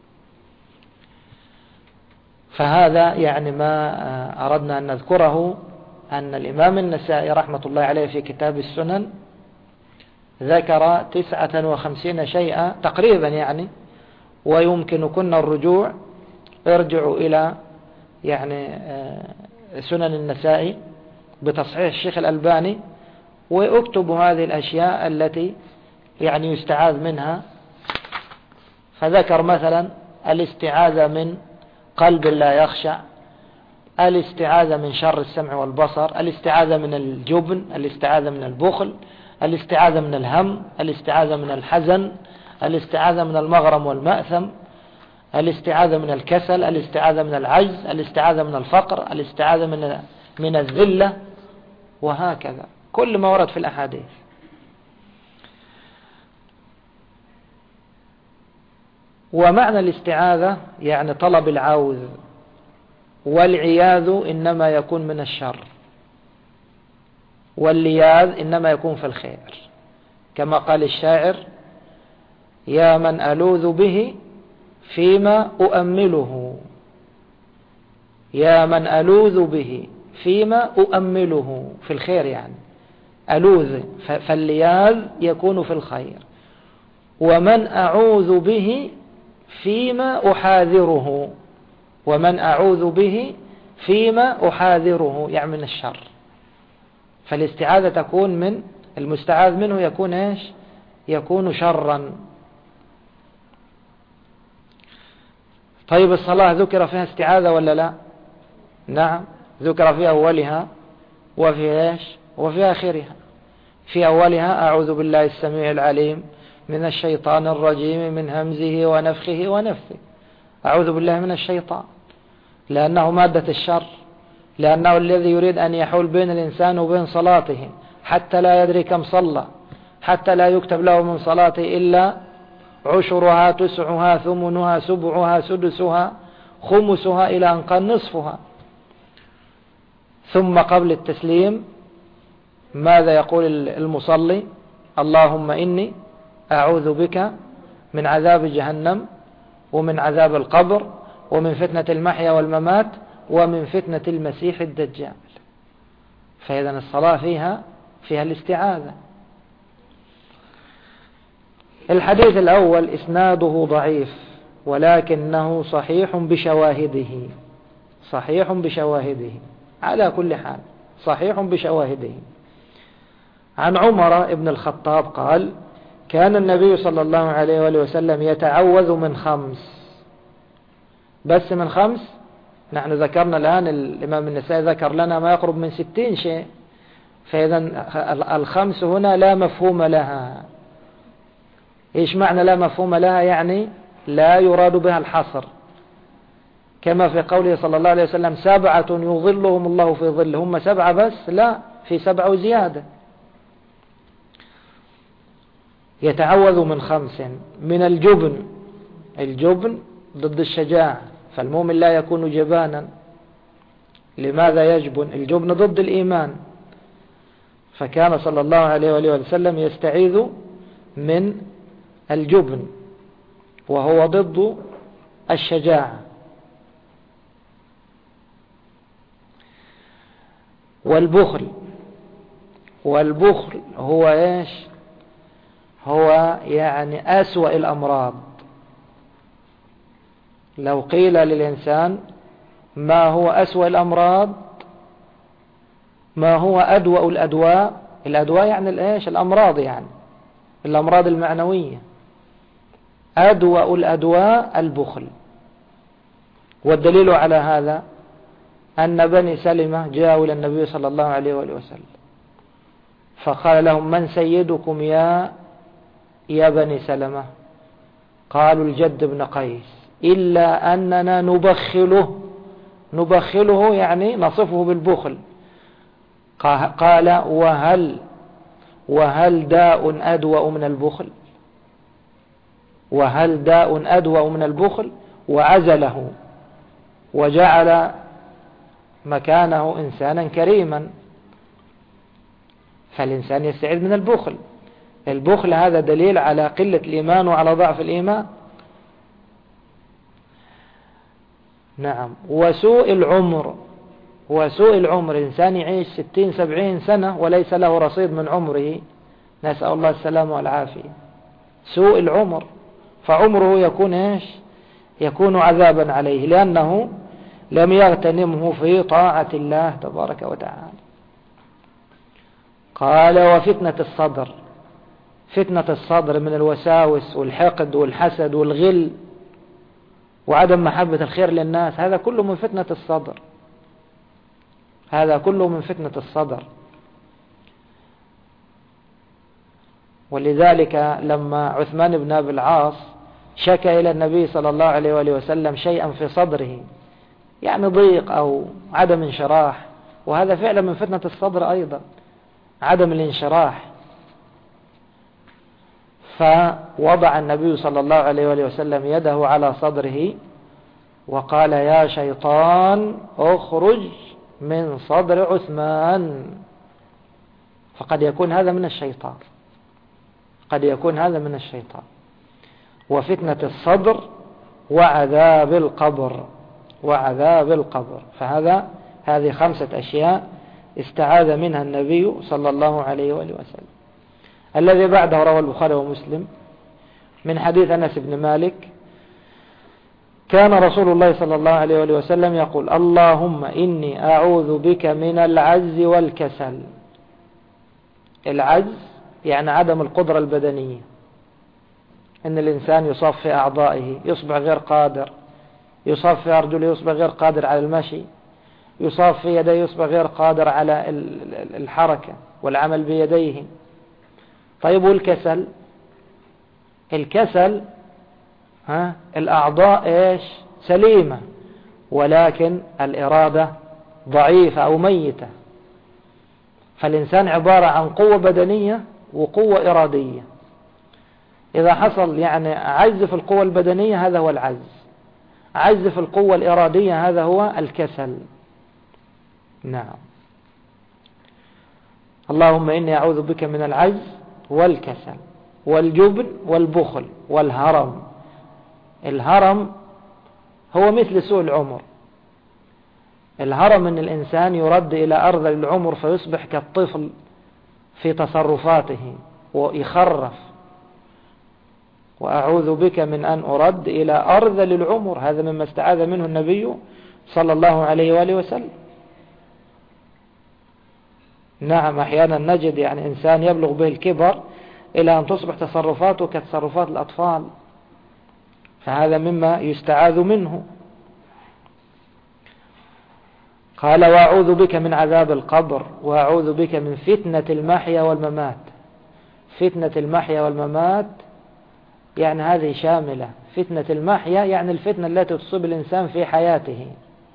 A: فهذا يعني ما أردنا أن نذكره، أن الإمام النسائي رحمة الله عليه في كتاب السنن ذكر 59 شيئا تقريبا يعني، ويمكنكن الرجوع، ارجعوا إلى يعني سنن النسائي بتصحيح الشيخ الألباني، واكتبوا هذه الأشياء التي يعني يستعاذ منها. فذكر مثلا الاستعاذة من قلب لا يخشع، الاستعاذة من شر السمع والبصر، الاستعاذة من الجبن، الاستعاذة من البخل، الاستعاذة من الهم، الاستعاذة من الحزن، الاستعاذة من المغرم والمأثم، الاستعاذة من الكسل، الاستعاذة من العجز، الاستعاذة من الفقر، الاستعاذة من الذلة، وهكذا كل ما ورد في الأحاديث. ومعنى الاستعاذة يعني طلب العوذ، والعياذ إنما يكون من الشر، واللياذ إنما يكون في الخير، كما قال الشاعر: يا من ألوذ به فيما أؤمله، يا من ألوذ به فيما أؤمله، في الخير يعني ألوذ، فاللياذ يكون في الخير. ومن أعوذ به فيما أحاذره، ومن أعوذ به فيما أحاذره يعني من الشر. فالاستعاذة تكون من المستعاذ منه يكون إيش؟ يكون شرا. طيب الصلاة ذكر فيها استعاذة ولا لا؟ نعم، ذكر في أولها وفي إيش؟ وفي آخرها. في أولها: أعوذ بالله السميع العليم من الشيطان الرجيم من همزه ونفخه ونفثه. أعوذ بالله من الشيطان لأنه مادة الشر، لأنه الذي يريد أن يحول بين الإنسان وبين صلاته حتى لا يدري كم صلى، حتى لا يكتب له من صلاته إلا عشرها تسعها ثمنها سبعها سدسها خمسها إلى أن قال نصفها. ثم قبل التسليم ماذا يقول المصلي؟ اللهم إني أعوذ بك من عذاب جهنم ومن عذاب القبر ومن فتنة المحيا والممات ومن فتنة المسيح الدجال. فإذا الصلاة فيها الاستعاذة. الحديث الأول إسناده ضعيف ولكنه صحيح بشواهده، صحيح بشواهده على كل حال، صحيح بشواهده. عن عمر بن الخطاب قال: كان النبي صلى الله عليه وآله وسلم يتعوذ من 5، بس من 5. نحن ذكرنا الآن الإمام النسائي ذكر لنا ما يقرب من 60 شيء، فإذا 5 هنا لا مفهوم لها. إيش معنى لا مفهوم لها؟ يعني لا يراد بها الحصر، كما في قوله صلى الله عليه وسلم: 7 يظلهم الله في ظله. هم 7 بس؟ لا، في 7 وزيادة. يتعوذ من 5: من الجبن. الجبن ضد الشجاعة، فالمؤمن لا يكون جبانا. لماذا يجبن؟ الجبن ضد الإيمان، فكان صلى الله عليه وآله وسلم يستعيذ من الجبن وهو ضد الشجاعة. والبخل. والبخل هو إيش؟ هو يعني أسوأ الأمراض. لو قيل للإنسان ما هو أسوأ الأمراض، ما هو أدوأ الأدواء، الأدواء يعني الإيش؟ الأمراض، يعني الأمراض المعنوية. أدوأ الأدواء البخل. والدليل على هذا أن بني سلمة جاءوا إلى النبي صلى الله عليه وآله وسلم فقال لهم: من سيدكم يا بني سلمة؟ قالوا: الجد بن قيس، إلا أننا نبخله يعني نصفه بالبخل. قال: وهل داء أدوأ من البخل؟ وهل داء أدوأ من البخل؟ وعزله وجعل مكانه إنسانا كريما. فالإنسان يستعيذ من البخل. البخل هذا دليل على قلة الإيمان وعلى ضعف الإيمان. نعم. وسوء العمر. وسوء العمر، إنسان يعيش 60-70 سنة وليس له رصيد من عمره، نسأل الله السلامة والعافية. سوء العمر، فعمره يكون إيش؟ يكون عذابا عليه، لأنه لم يغتنمه في طاعة الله تبارك وتعالى. قال: وفتنة الصدر. فتنة الصدر من الوساوس والحقد والحسد والغل وعدم محبة الخير للناس، هذا كله من فتنة الصدر. هذا كله من فتنة الصدر. ولذلك لما عثمان بن أبي العاص شكى إلى النبي صلى الله عليه وآله وسلم شيئا في صدره، يعني ضيق أو عدم انشراح، وهذا فعلا من فتنة الصدر أيضا، عدم الانشراح. فوضع النبي صلى الله عليه وآله وسلم يده على صدره وقال: يا شيطان اخرج من صدر عثمان. فقد يكون هذا من الشيطان، قد يكون هذا من الشيطان. وفتنة الصدر وعذاب القبر. وعذاب القبر. هذه 5 أشياء استعاذ منها النبي صلى الله عليه وآله وسلم. الذي بعده رواه البخاري ومسلم من حديث أنس بن مالك: كان رسول الله صلى الله عليه وآله وسلم يقول: اللهم إني أعوذ بك من العجز والكسل. العجز يعني عدم القدرة البدنية، إن الإنسان يصاب في أعضائه، يصبح غير قادر، يصاب في أرجله يصبح غير قادر على المشي، يصاب في يديه يصبح غير قادر على الحركة والعمل بيديه. طيب والكسل؟ الكسل الأعضاء إيش؟ سليمة، ولكن الإرادة ضعيفة أو ميتة. فالإنسان عبارة عن قوة بدنية وقوة إرادية. إذا حصل يعني عجز في القوة البدنية هذا هو العجز، عجز في القوة الإرادية، هذا هو الكسل. نعم. اللهم إني أعوذ بك من العجز والكسل والجبن والبخل والهرم. الهرم هو مثل سوء العمر. الهرم ان الانسان يرد الى ارذل العمر فيصبح كالطفل في تصرفاته ويخرف. واعوذ بك من ان ارد الى ارذل العمر، هذا مما استعاذ منه النبي صلى الله عليه وآله وسلم. نعم، احيانا نجد يعني انسان يبلغ به الكبر الى ان تصبح تصرفاته كتصرفات الاطفال، فهذا مما يستعاذ منه. قال واعوذ بك من عذاب القبر واعوذ بك من فتنة المحيا والممات. فتنة المحيا والممات يعني هذه شاملة. فتنة المحيا يعني الفتنة التي تصيب الإنسان في حياته،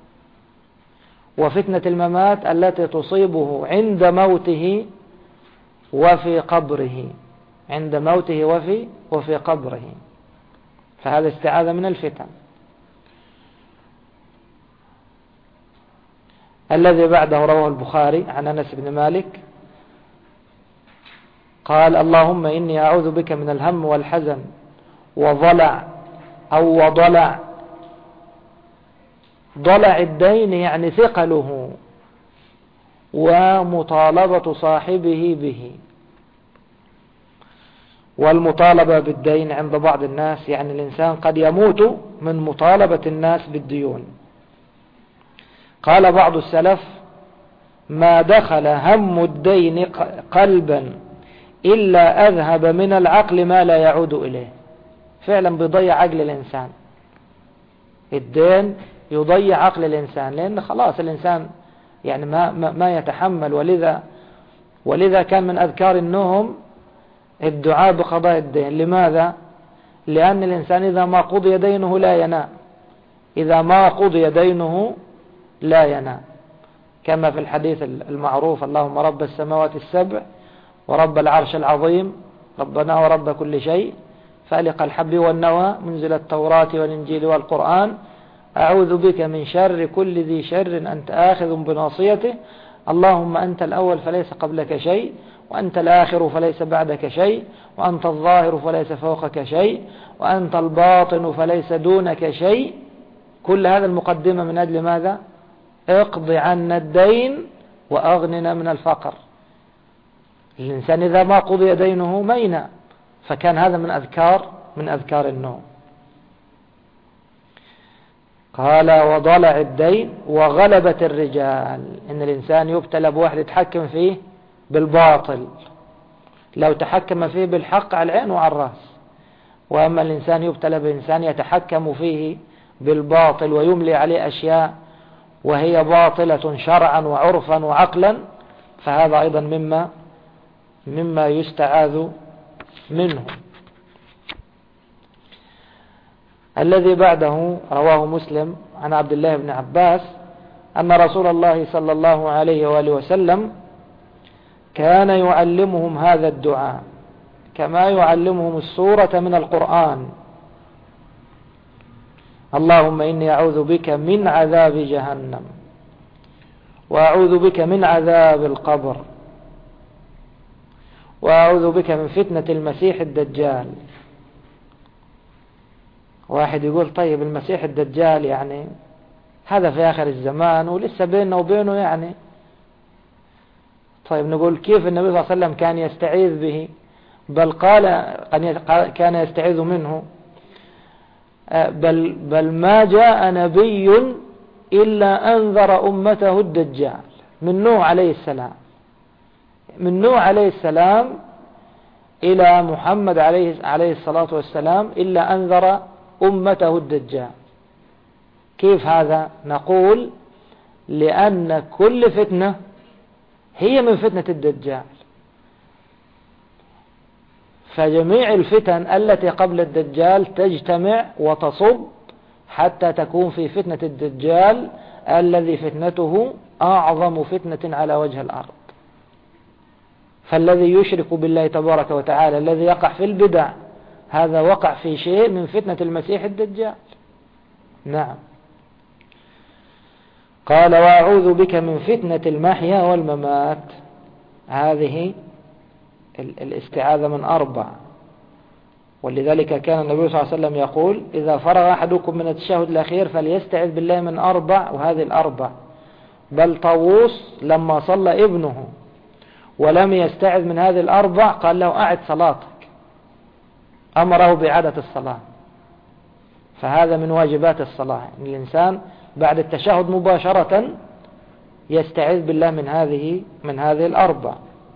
A: وفتنة الممات التي تصيبه عند موته وفي قبره، عند موته وفي قبره، فهذا استعاذ من الفتن. الذي بعده رواه البخاري عن أنس بن مالك قال اللهم إني أعوذ بك من الهم والحزن وضلع أو وضلع. ضلع الدين يعني ثقله ومطالبة صاحبه به. والمطالبة بالدين عند بعض الناس يعني الإنسان قد يموت من مطالبة الناس بالديون. قال بعض السلف ما دخل هم الدين قلبا إلا أذهب من العقل ما لا يعود إليه. فعلا بيضيع عقل الإنسان، الدين يضيع عقل الإنسان، لأن خلاص الإنسان يعني ما يتحمل. ولذا كان من أذكار النوم الدعاء بقضاء الدين. لماذا؟ لأن الإنسان إذا ما قضي دينه لا ينام، إذا ما قضي دينه لا ينام، كما في الحديث المعروف اللهم رب السماوات السبع ورب العرش العظيم ربنا ورب كل شيء فالق الحب والنوى منزل التوراة والإنجيل والقرآن أعوذ بك من شر كل ذي شر أنت آخذ بناصيته اللهم أنت الأول فليس قبلك شيء وأنت الآخر فليس بعدك شيء وأنت الظاهر فليس فوقك شيء وأنت الباطن فليس دونك شيء. كل هذا المقدمة من أجل ماذا؟ اقض عنا الدين وأغننا من الفقر. الإنسان إذا ما قضي دينه ما ينام، فكان هذا من أذكار النوم. قال وضلع الدين وغلبة الرجال، إن الإنسان يبتلى بواحد يتحكم فيه بالباطل، لو تحكم فيه بالحق على العين وعلى الرأس. وأما الإنسان يبتلى بإنسان يتحكم فيه بالباطل ويملي عليه أشياء وهي باطلة شرعا وعرفا وعقلا، فهذا أيضا مما يستعاذ منه. الذي بعده رواه مسلم عن عبد الله بن عباس أن رسول الله صلى الله عليه وآله وسلم كان يعلمهم هذا الدعاء كما يعلمهم السورة من القرآن اللهم إني أعوذ بك من عذاب جهنم وأعوذ بك من عذاب القبر وأعوذ بك من فتنة المسيح الدجال. واحد يقول طيب المسيح الدجال يعني هذا في آخر الزمان ولسه بيننا وبينه يعني. طيب نقول كيف النبي صلى الله عليه وسلم كان يستعيذ به؟ بل قال كان يستعيذ منه، بل ما جاء نبي إلا أنذر أمته الدجال من نوح عليه السلام، من نوح عليه السلام إلى محمد عليه الصلاة والسلام إلا أنذر أمته الدجال. كيف هذا؟ نقول لأن كل فتنة هي من فتنة الدجال، فجميع الفتن التي قبل الدجال تجتمع وتصب حتى تكون في فتنة الدجال الذي فتنته أعظم فتنة على وجه الأرض. فالذي يشرك بالله تبارك وتعالى الذي يقع في البدع هذا وقع في شيء من فتنة المسيح الدجال. نعم. قال وأعوذ بك من فتنة المحيا والممات. هذه الاستعاذة من 4، ولذلك كان النبي صلى الله عليه وسلم يقول إذا فرغ أحدكم من التشهد الأخير فليستعذ بالله من 4، وهذه 4. بل طاووس لما صلى ابنه ولم يستعذ من هذه 4 قال له أعد صلاتك، أمره بإعادة الصلاة. فهذا من واجبات الصلاة، إن الإنسان بعد التشهد مباشرة يستعذ بالله من هذه 4.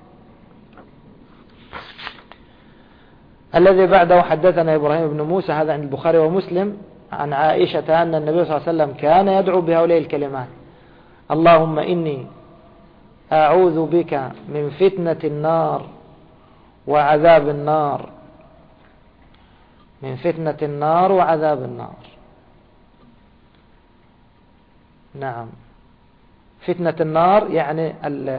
A: الذي بعده حدثنا إبراهيم بن موسى، هذا عند البخاري ومسلم، عن عائشة أن النبي صلى الله عليه وسلم كان يدعو بهؤلاء الكلمات: اللهم إني أعوذ بك من فتنة النار وعذاب النار، من فتنة النار وعذاب النار. نعم. فتنة النار يعني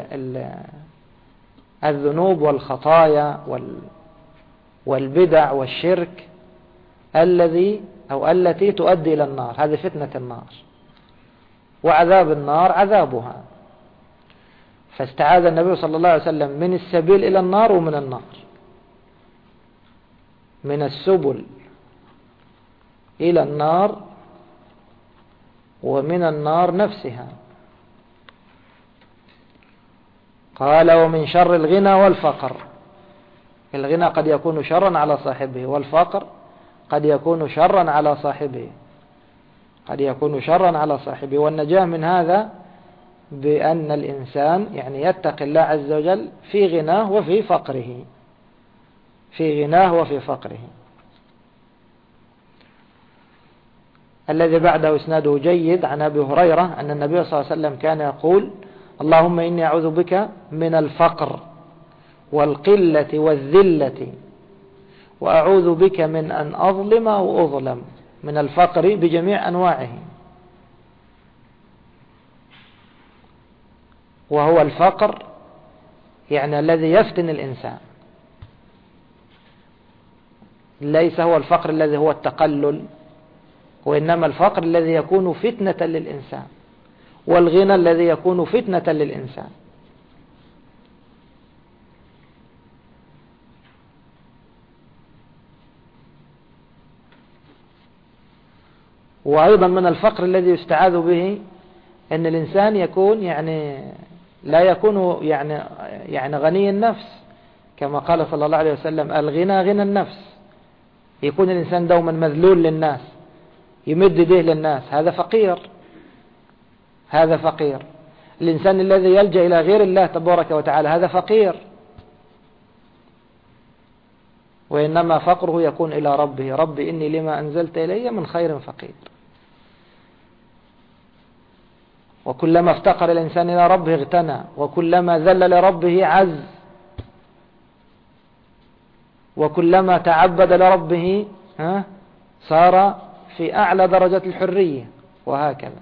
A: الذنوب والخطايا والبدع والشرك التي تؤدي إلى النار، هذه فتنة النار. وعذاب النار عذابها. فاستعاذ النبي صلى الله عليه وسلم من السبيل إلى النار ومن النار، من السبل إلى النار ومن النار نفسها. قال ومن شر الغنى والفقر. الغنى قد يكون شرا على صاحبه، والفقر قد يكون شرا على صاحبه، قد يكون شرا على صاحبه. والنجاة من هذا بأن الإنسان يعني يتقي الله عز وجل في غناه وفي فقره، في غناه وفي فقره. الذي بعده إسناده جيد عن أبي هريرة أن النبي صلى الله عليه وسلم كان يقول: اللهم إني أعوذ بك من الفقر والقلة والذلة، وأعوذ بك من أن أظلم أو أظلم. من الفقر بجميع أنواعه، وهو الفقر يعني الذي يفتن الإنسان، ليس هو الفقر الذي هو التقلل، وإنما الفقر الذي يكون فتنة للإنسان، والغنى الذي يكون فتنة للإنسان. وأيضا من الفقر الذي يستعاذ به أن الإنسان يكون لا يكون يعني غني النفس، كما قال صلى الله عليه وسلم: الغنى غنى النفس. يكون الإنسان دوما مذلول للناس، يمد يديه للناس، هذا فقير، هذا فقير. الإنسان الذي يلجأ إلى غير الله تبارك وتعالى هذا فقير، وإنما فقره يكون إلى ربه: رب إني لما أنزلت إلي من خير فقير. وكلما افتقر الإنسان إلى ربه اغتنى، وكلما ذل لربه عز، وكلما تعبد لربه صار في أعلى درجة الحرية، وهكذا.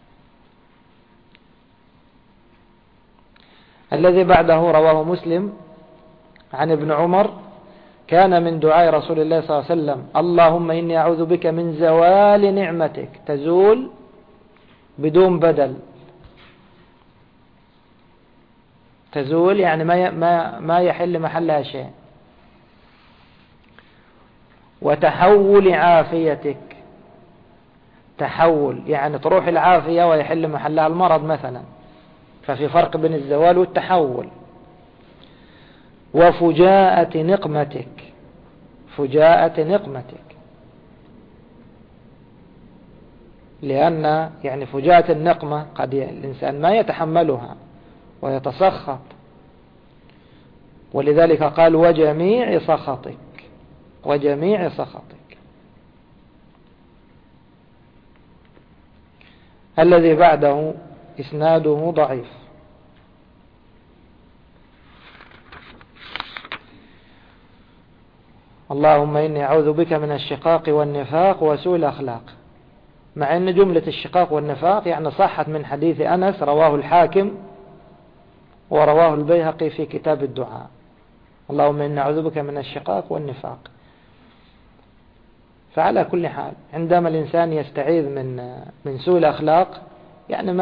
A: الذي بعده رواه مسلم عن ابن عمر: كان من دعاء رسول الله صلى الله عليه وسلم: اللهم إني أعوذ بك من زوال نعمتك، تزول بدون بدل، تزول يعني ما يحل محلها شيء، وتحول عافيتك، تحول يعني تروح العافية ويحل محلها المرض مثلا، ففي فرق بين الزوال والتحول. وفجاءة نقمتك، فجاءة نقمتك، لأن يعني فجاءة النقمة قد الإنسان ما يتحملها ويتسخط، ولذلك قال: وجميع سخطك، وجميع سخطك. الذي بعده إسناده ضعيف. اللهم إني أعوذ بك من الشقاق والنفاق وسوء الأخلاق، مع أن جملة الشقاق والنفاق يعني صحت من حديث أنس رواه الحاكم ورواه البيهقي في كتاب الدعاء: اللهم إني أعوذ بك من الشقاق والنفاق. فعلى كل حال عندما الإنسان يستعيذ من سوء الأخلاق يعني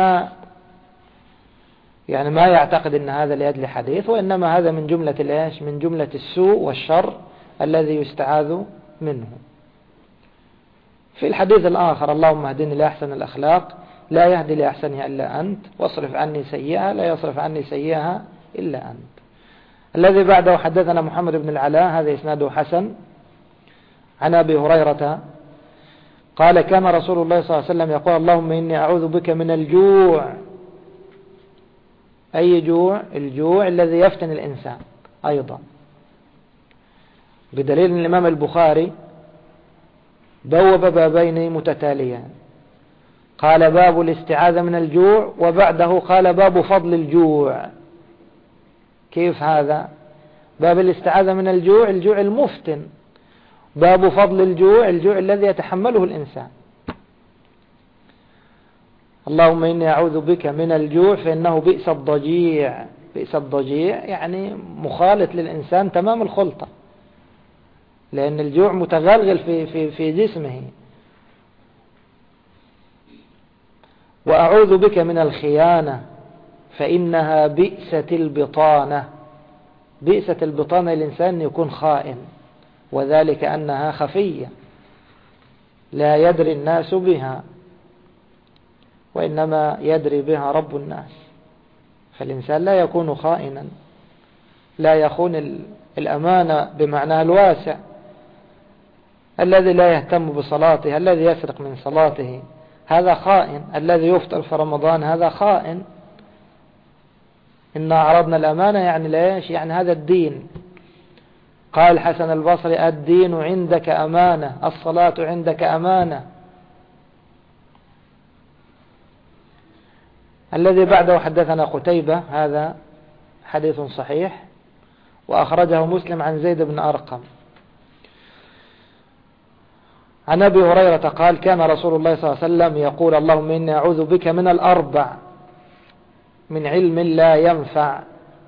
A: ما يعتقد أن هذا لأجل حديث، وإنما هذا من جملة الإيش؟ من جملة السوء والشر الذي يستعاذ منه. في الحديث الآخر: اللهم اهدني لأحسن الأخلاق لا يهدي لأحسنها إلا أنت، واصرف عني سيئها لا يصرف عني سيئها إلا أنت. الذي بعده: حدثنا محمد بن العلاء، هذا إسناده حسن، عن أبي هريرة قال: كان رسول الله صلى الله عليه وسلم يقول: اللهم إني أعوذ بك من الجوع. أي جوع؟ الجوع الذي يفتن الإنسان أيضا، بدليل أن الإمام البخاري بوب بابين متتاليان، قال باب الاستعاذة من الجوع، وبعده قال باب فضل الجوع. كيف هذا؟ باب الاستعاذة من الجوع، الجوع المفتن، باب فضل الجوع، الجوع الذي يتحمله الإنسان. اللهم إني أعوذ بك من الجوع فإنه بئس الضجيع. بئس الضجيع يعني مخالط للإنسان تمام الخلطة، لأن الجوع متغلغل في جسمه. وأعوذ بك من الخيانة فإنها بئسة البطانة. بئسة البطانة الإنسان يكون خائن، وذلك أنها خفية لا يدري الناس بها، وإنما يدري بها رب الناس. فالإنسان لا يكون خائنا، لا يخون الأمانة بمعنى الواسع. الذي لا يهتم بصلاته، الذي يسرق من صلاته، هذا خائن. الذي يفطر في رمضان هذا خائن. إنا عرضنا الأمانة يعني ليش؟ يعني هذا الدين. قال حسن البصري: الدين عندك أمانة، الصلاة عندك أمانة. الذي بعده: حدثنا قتيبة، هذا حديث صحيح، وأخرجه مسلم عن زيد بن أرقم عن أبي هريرة قال: كان رسول الله صلى الله عليه وسلم يقول: اللهم إني أعوذ بك من الأربع: من علم لا ينفع،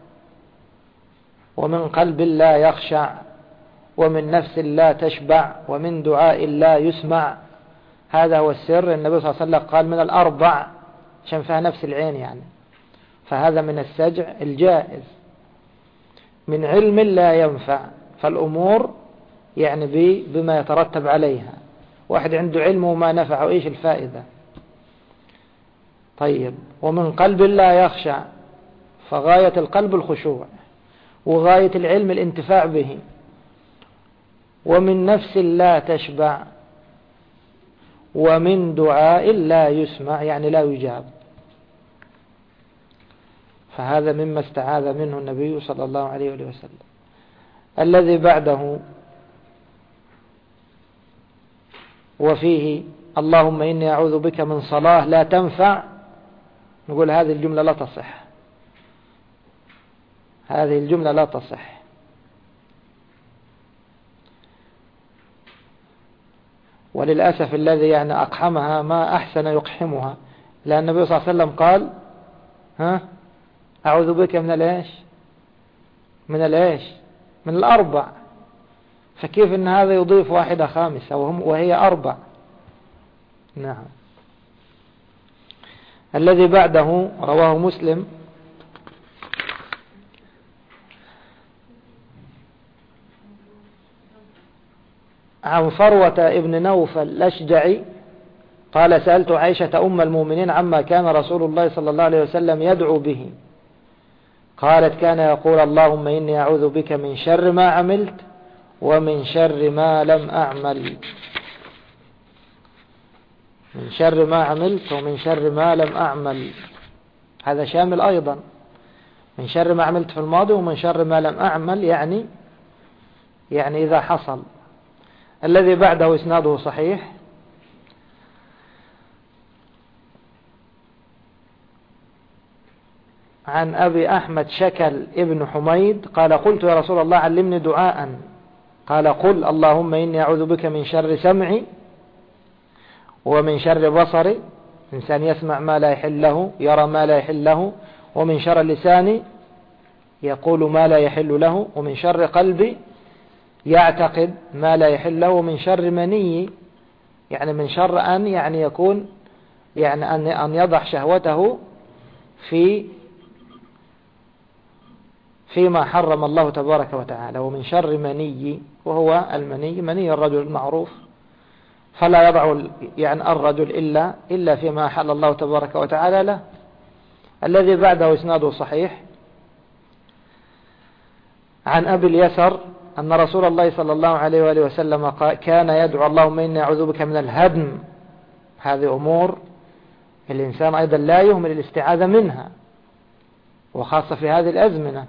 A: ومن قلب لا يخشع، ومن نفس لا تشبع، ومن دعاء لا يسمع. هذا هو السر. النبي صلى الله عليه وسلم قال من الأربع عشان فيها نفس العين يعني، فهذا من السجع الجائز. من علم لا ينفع، فالأمور يعني بما يترتب عليها. واحد عنده علم وما نفعه، إيش الفائدة؟ طيب. ومن قلب لا يخشع، فغاية القلب الخشوع، وغاية العلم الانتفاع به. ومن نفس لا تشبع، ومن دعاء لا يسمع يعني لا يجاب. فهذا مما استعاذ منه النبي صلى الله عليه وسلم. الذي بعده وفيه: اللهم إني أعوذ بك من صلاة لا تنفع. نقول هذه الجملة لا تصح، هذه الجملة لا تصح. وللأسف الذي يعني أقحمها ما أحسن يقحمها، لأن النبي صلى الله عليه وسلم قال: أعوذ بك من الإيش؟ من الإيش؟ من الأربع. فكيف أن هذا يضيف واحدة خامسة وهي أربع؟ نعم. الذي بعده رواه مسلم عن فروة ابن نوفل الأشجعي قال: سألت عائشة أم المؤمنين عما كان رسول الله صلى الله عليه وسلم يدعو به، قالت: كان يقول: اللهم إني أعوذ بك من شر ما عملت ومن شر ما لم أعمل. من شر ما عملت ومن شر ما لم أعمل، هذا شامل أيضا. من شر ما عملت في الماضي ومن شر ما لم أعمل يعني إذا حصل. الذي بعده إسناده صحيح عن أبي أحمد شكل ابن حميد قال: قلت يا رسول الله علمني دعاء، قال: قل اللهم إني أعوذ بك من شر سمعي ومن شر بصري، إنسان يسمع ما لا يحل له، يرى ما لا يحل له، ومن شر لساني يقول ما لا يحل له، ومن شر قلبي يعتقد ما لا يحل له من شر مني، يعني من شر أن يعني يكون يعني أن يضع شهوته فيما حرم الله تبارك وتعالى، ومن شر مني، وهو المني مني الرجل المعروف، فلا يضع يعني الرجل إلا فيما حل الله تبارك وتعالى له. الذي بعده إسناده صحيح عن أبي اليسر أن رسول الله صلى الله عليه وآله وسلم كان يدعو اللهم إني أعوذ بك من الهدم. هذه أمور الإنسان أيضا لا يهمل الاستعاذة منها، وخاصة في هذه الأزمنة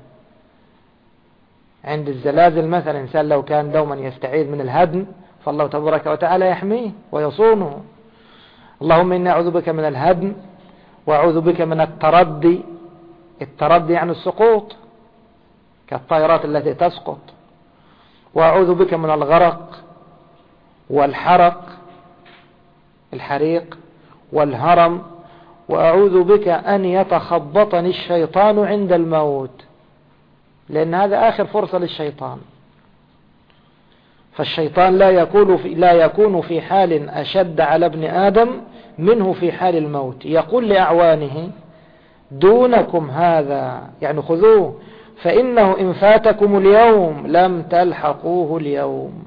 A: عند الزلازل مثلا. الإنسان لو كان دوما يستعيذ من الهدم فالله تبارك وتعالى يحميه ويصونه. اللهم إني أعوذ بك من الهدم، وأعوذ بك من التردي. التردي يعني السقوط كالطائرات التي تسقط. وأعوذ بك من الغرق والحرق، الحريق والهرم. وأعوذ بك أن يتخبطني الشيطان عند الموت، لأن هذا آخر فرصة للشيطان. فالشيطان لا يكون في حال أشد على ابن آدم منه في حال الموت. يقول لأعوانه دونكم هذا، يعني خذوه، فإنه إن فاتكم اليوم لم تلحقوه اليوم.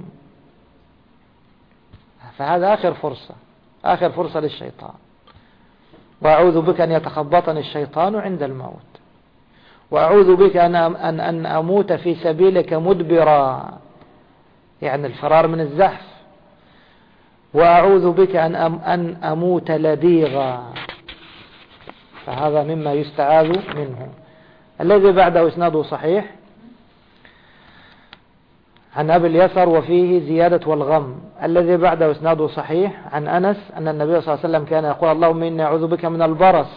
A: فهذا آخر فرصة للشيطان. وأعوذ بك أن يتخبطني الشيطان عند الموت. وأعوذ بك أن أموت في سبيلك مدبرا، يعني الفرار من الزحف. وأعوذ بك أن أموت لديغا، فهذا مما يستعاذ منه. الذي بعده إسناده صحيح عن أبي اليسر وفيه زيادة والغم. الذي بعده إسناده صحيح عن أنس أن النبي صلى الله عليه وسلم كان يقول اللهم إني أعوذ بك من البرص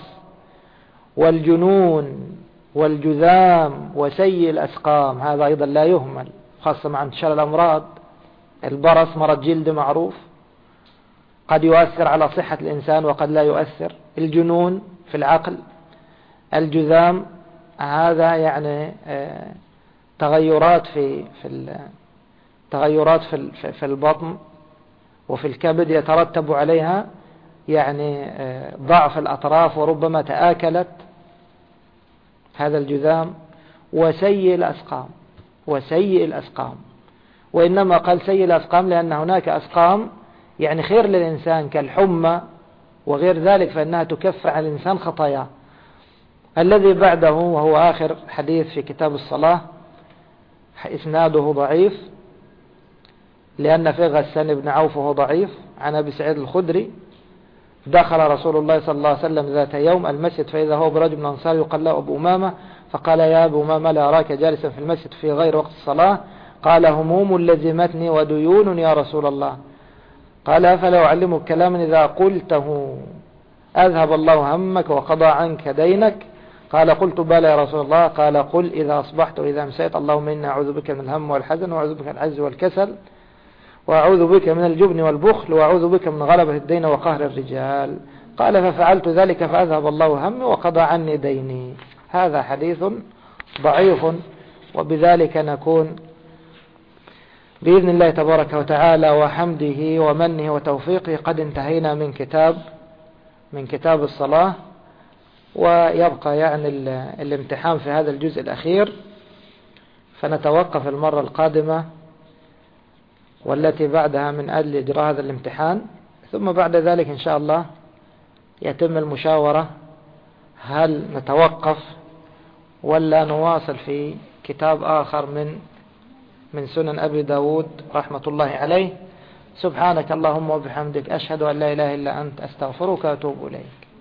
A: والجنون والجذام وسيء الأسقام. هذا أيضا لا يهمل، خاصة مع انتشار الأمراض. البرص مرض جلد معروف، قد يؤثر على صحة الإنسان وقد لا يؤثر. الجنون في العقل. الجذام هذا يعني تغيرات في البطن وفي الكبد يترتب عليها يعني ضعف الأطراف وربما تآكلت. هذا الجذام. وسيء الأسقام. وإنما قال سيء الأسقام لأن هناك أسقام يعني خير للإنسان كالحمى وغير ذلك، فإنها تكفر عن الإنسان خطاياه. الذي بعده وهو آخر حديث في كتاب الصلاة إسناده ضعيف، لأن في غسان بن عوف وهو ضعيف. عن أبي سعيد الخدري دخل رسول الله صلى الله عليه وسلم ذات يوم المسجد فإذا هو برجل من الأنصار يقال له أبو أمامة، فقال يا أبو أمامة لا أراك جالسا في المسجد في غير وقت الصلاة. قال هموم لزمتني وديون يا رسول الله. قال فلا أعلمك كلاما إذا قلته أذهب الله همك وقضى عنك دينك. قال قلت بلى يا رسول الله. قال قل إذا أصبحت وإذا أمسيت اللهم إني أعوذ بك من الهم والحزن، وأعوذ بك من العجز والكسل، وأعوذ بك من الجبن والبخل، وأعوذ بك من غلبة الدين وقهر الرجال. قال ففعلت ذلك فأذهب الله همي وقضى عني ديني. هذا حديث ضعيف. وبذلك نكون بإذن الله تبارك وتعالى وحمده ومنه وتوفيقه قد انتهينا من كتاب الصلاة. ويبقى يعني الامتحان في هذا الجزء الأخير، فنتوقف المرة القادمة والتي بعدها من أجل إجراء هذا الامتحان. ثم بعد ذلك إن شاء الله يتم المشاورة هل نتوقف ولا نواصل في كتاب آخر من سنن أبي داود رحمة الله عليه. سبحانك اللهم وبحمدك أشهد أن لا إله إلا أنت أستغفرك وأتوب إليك.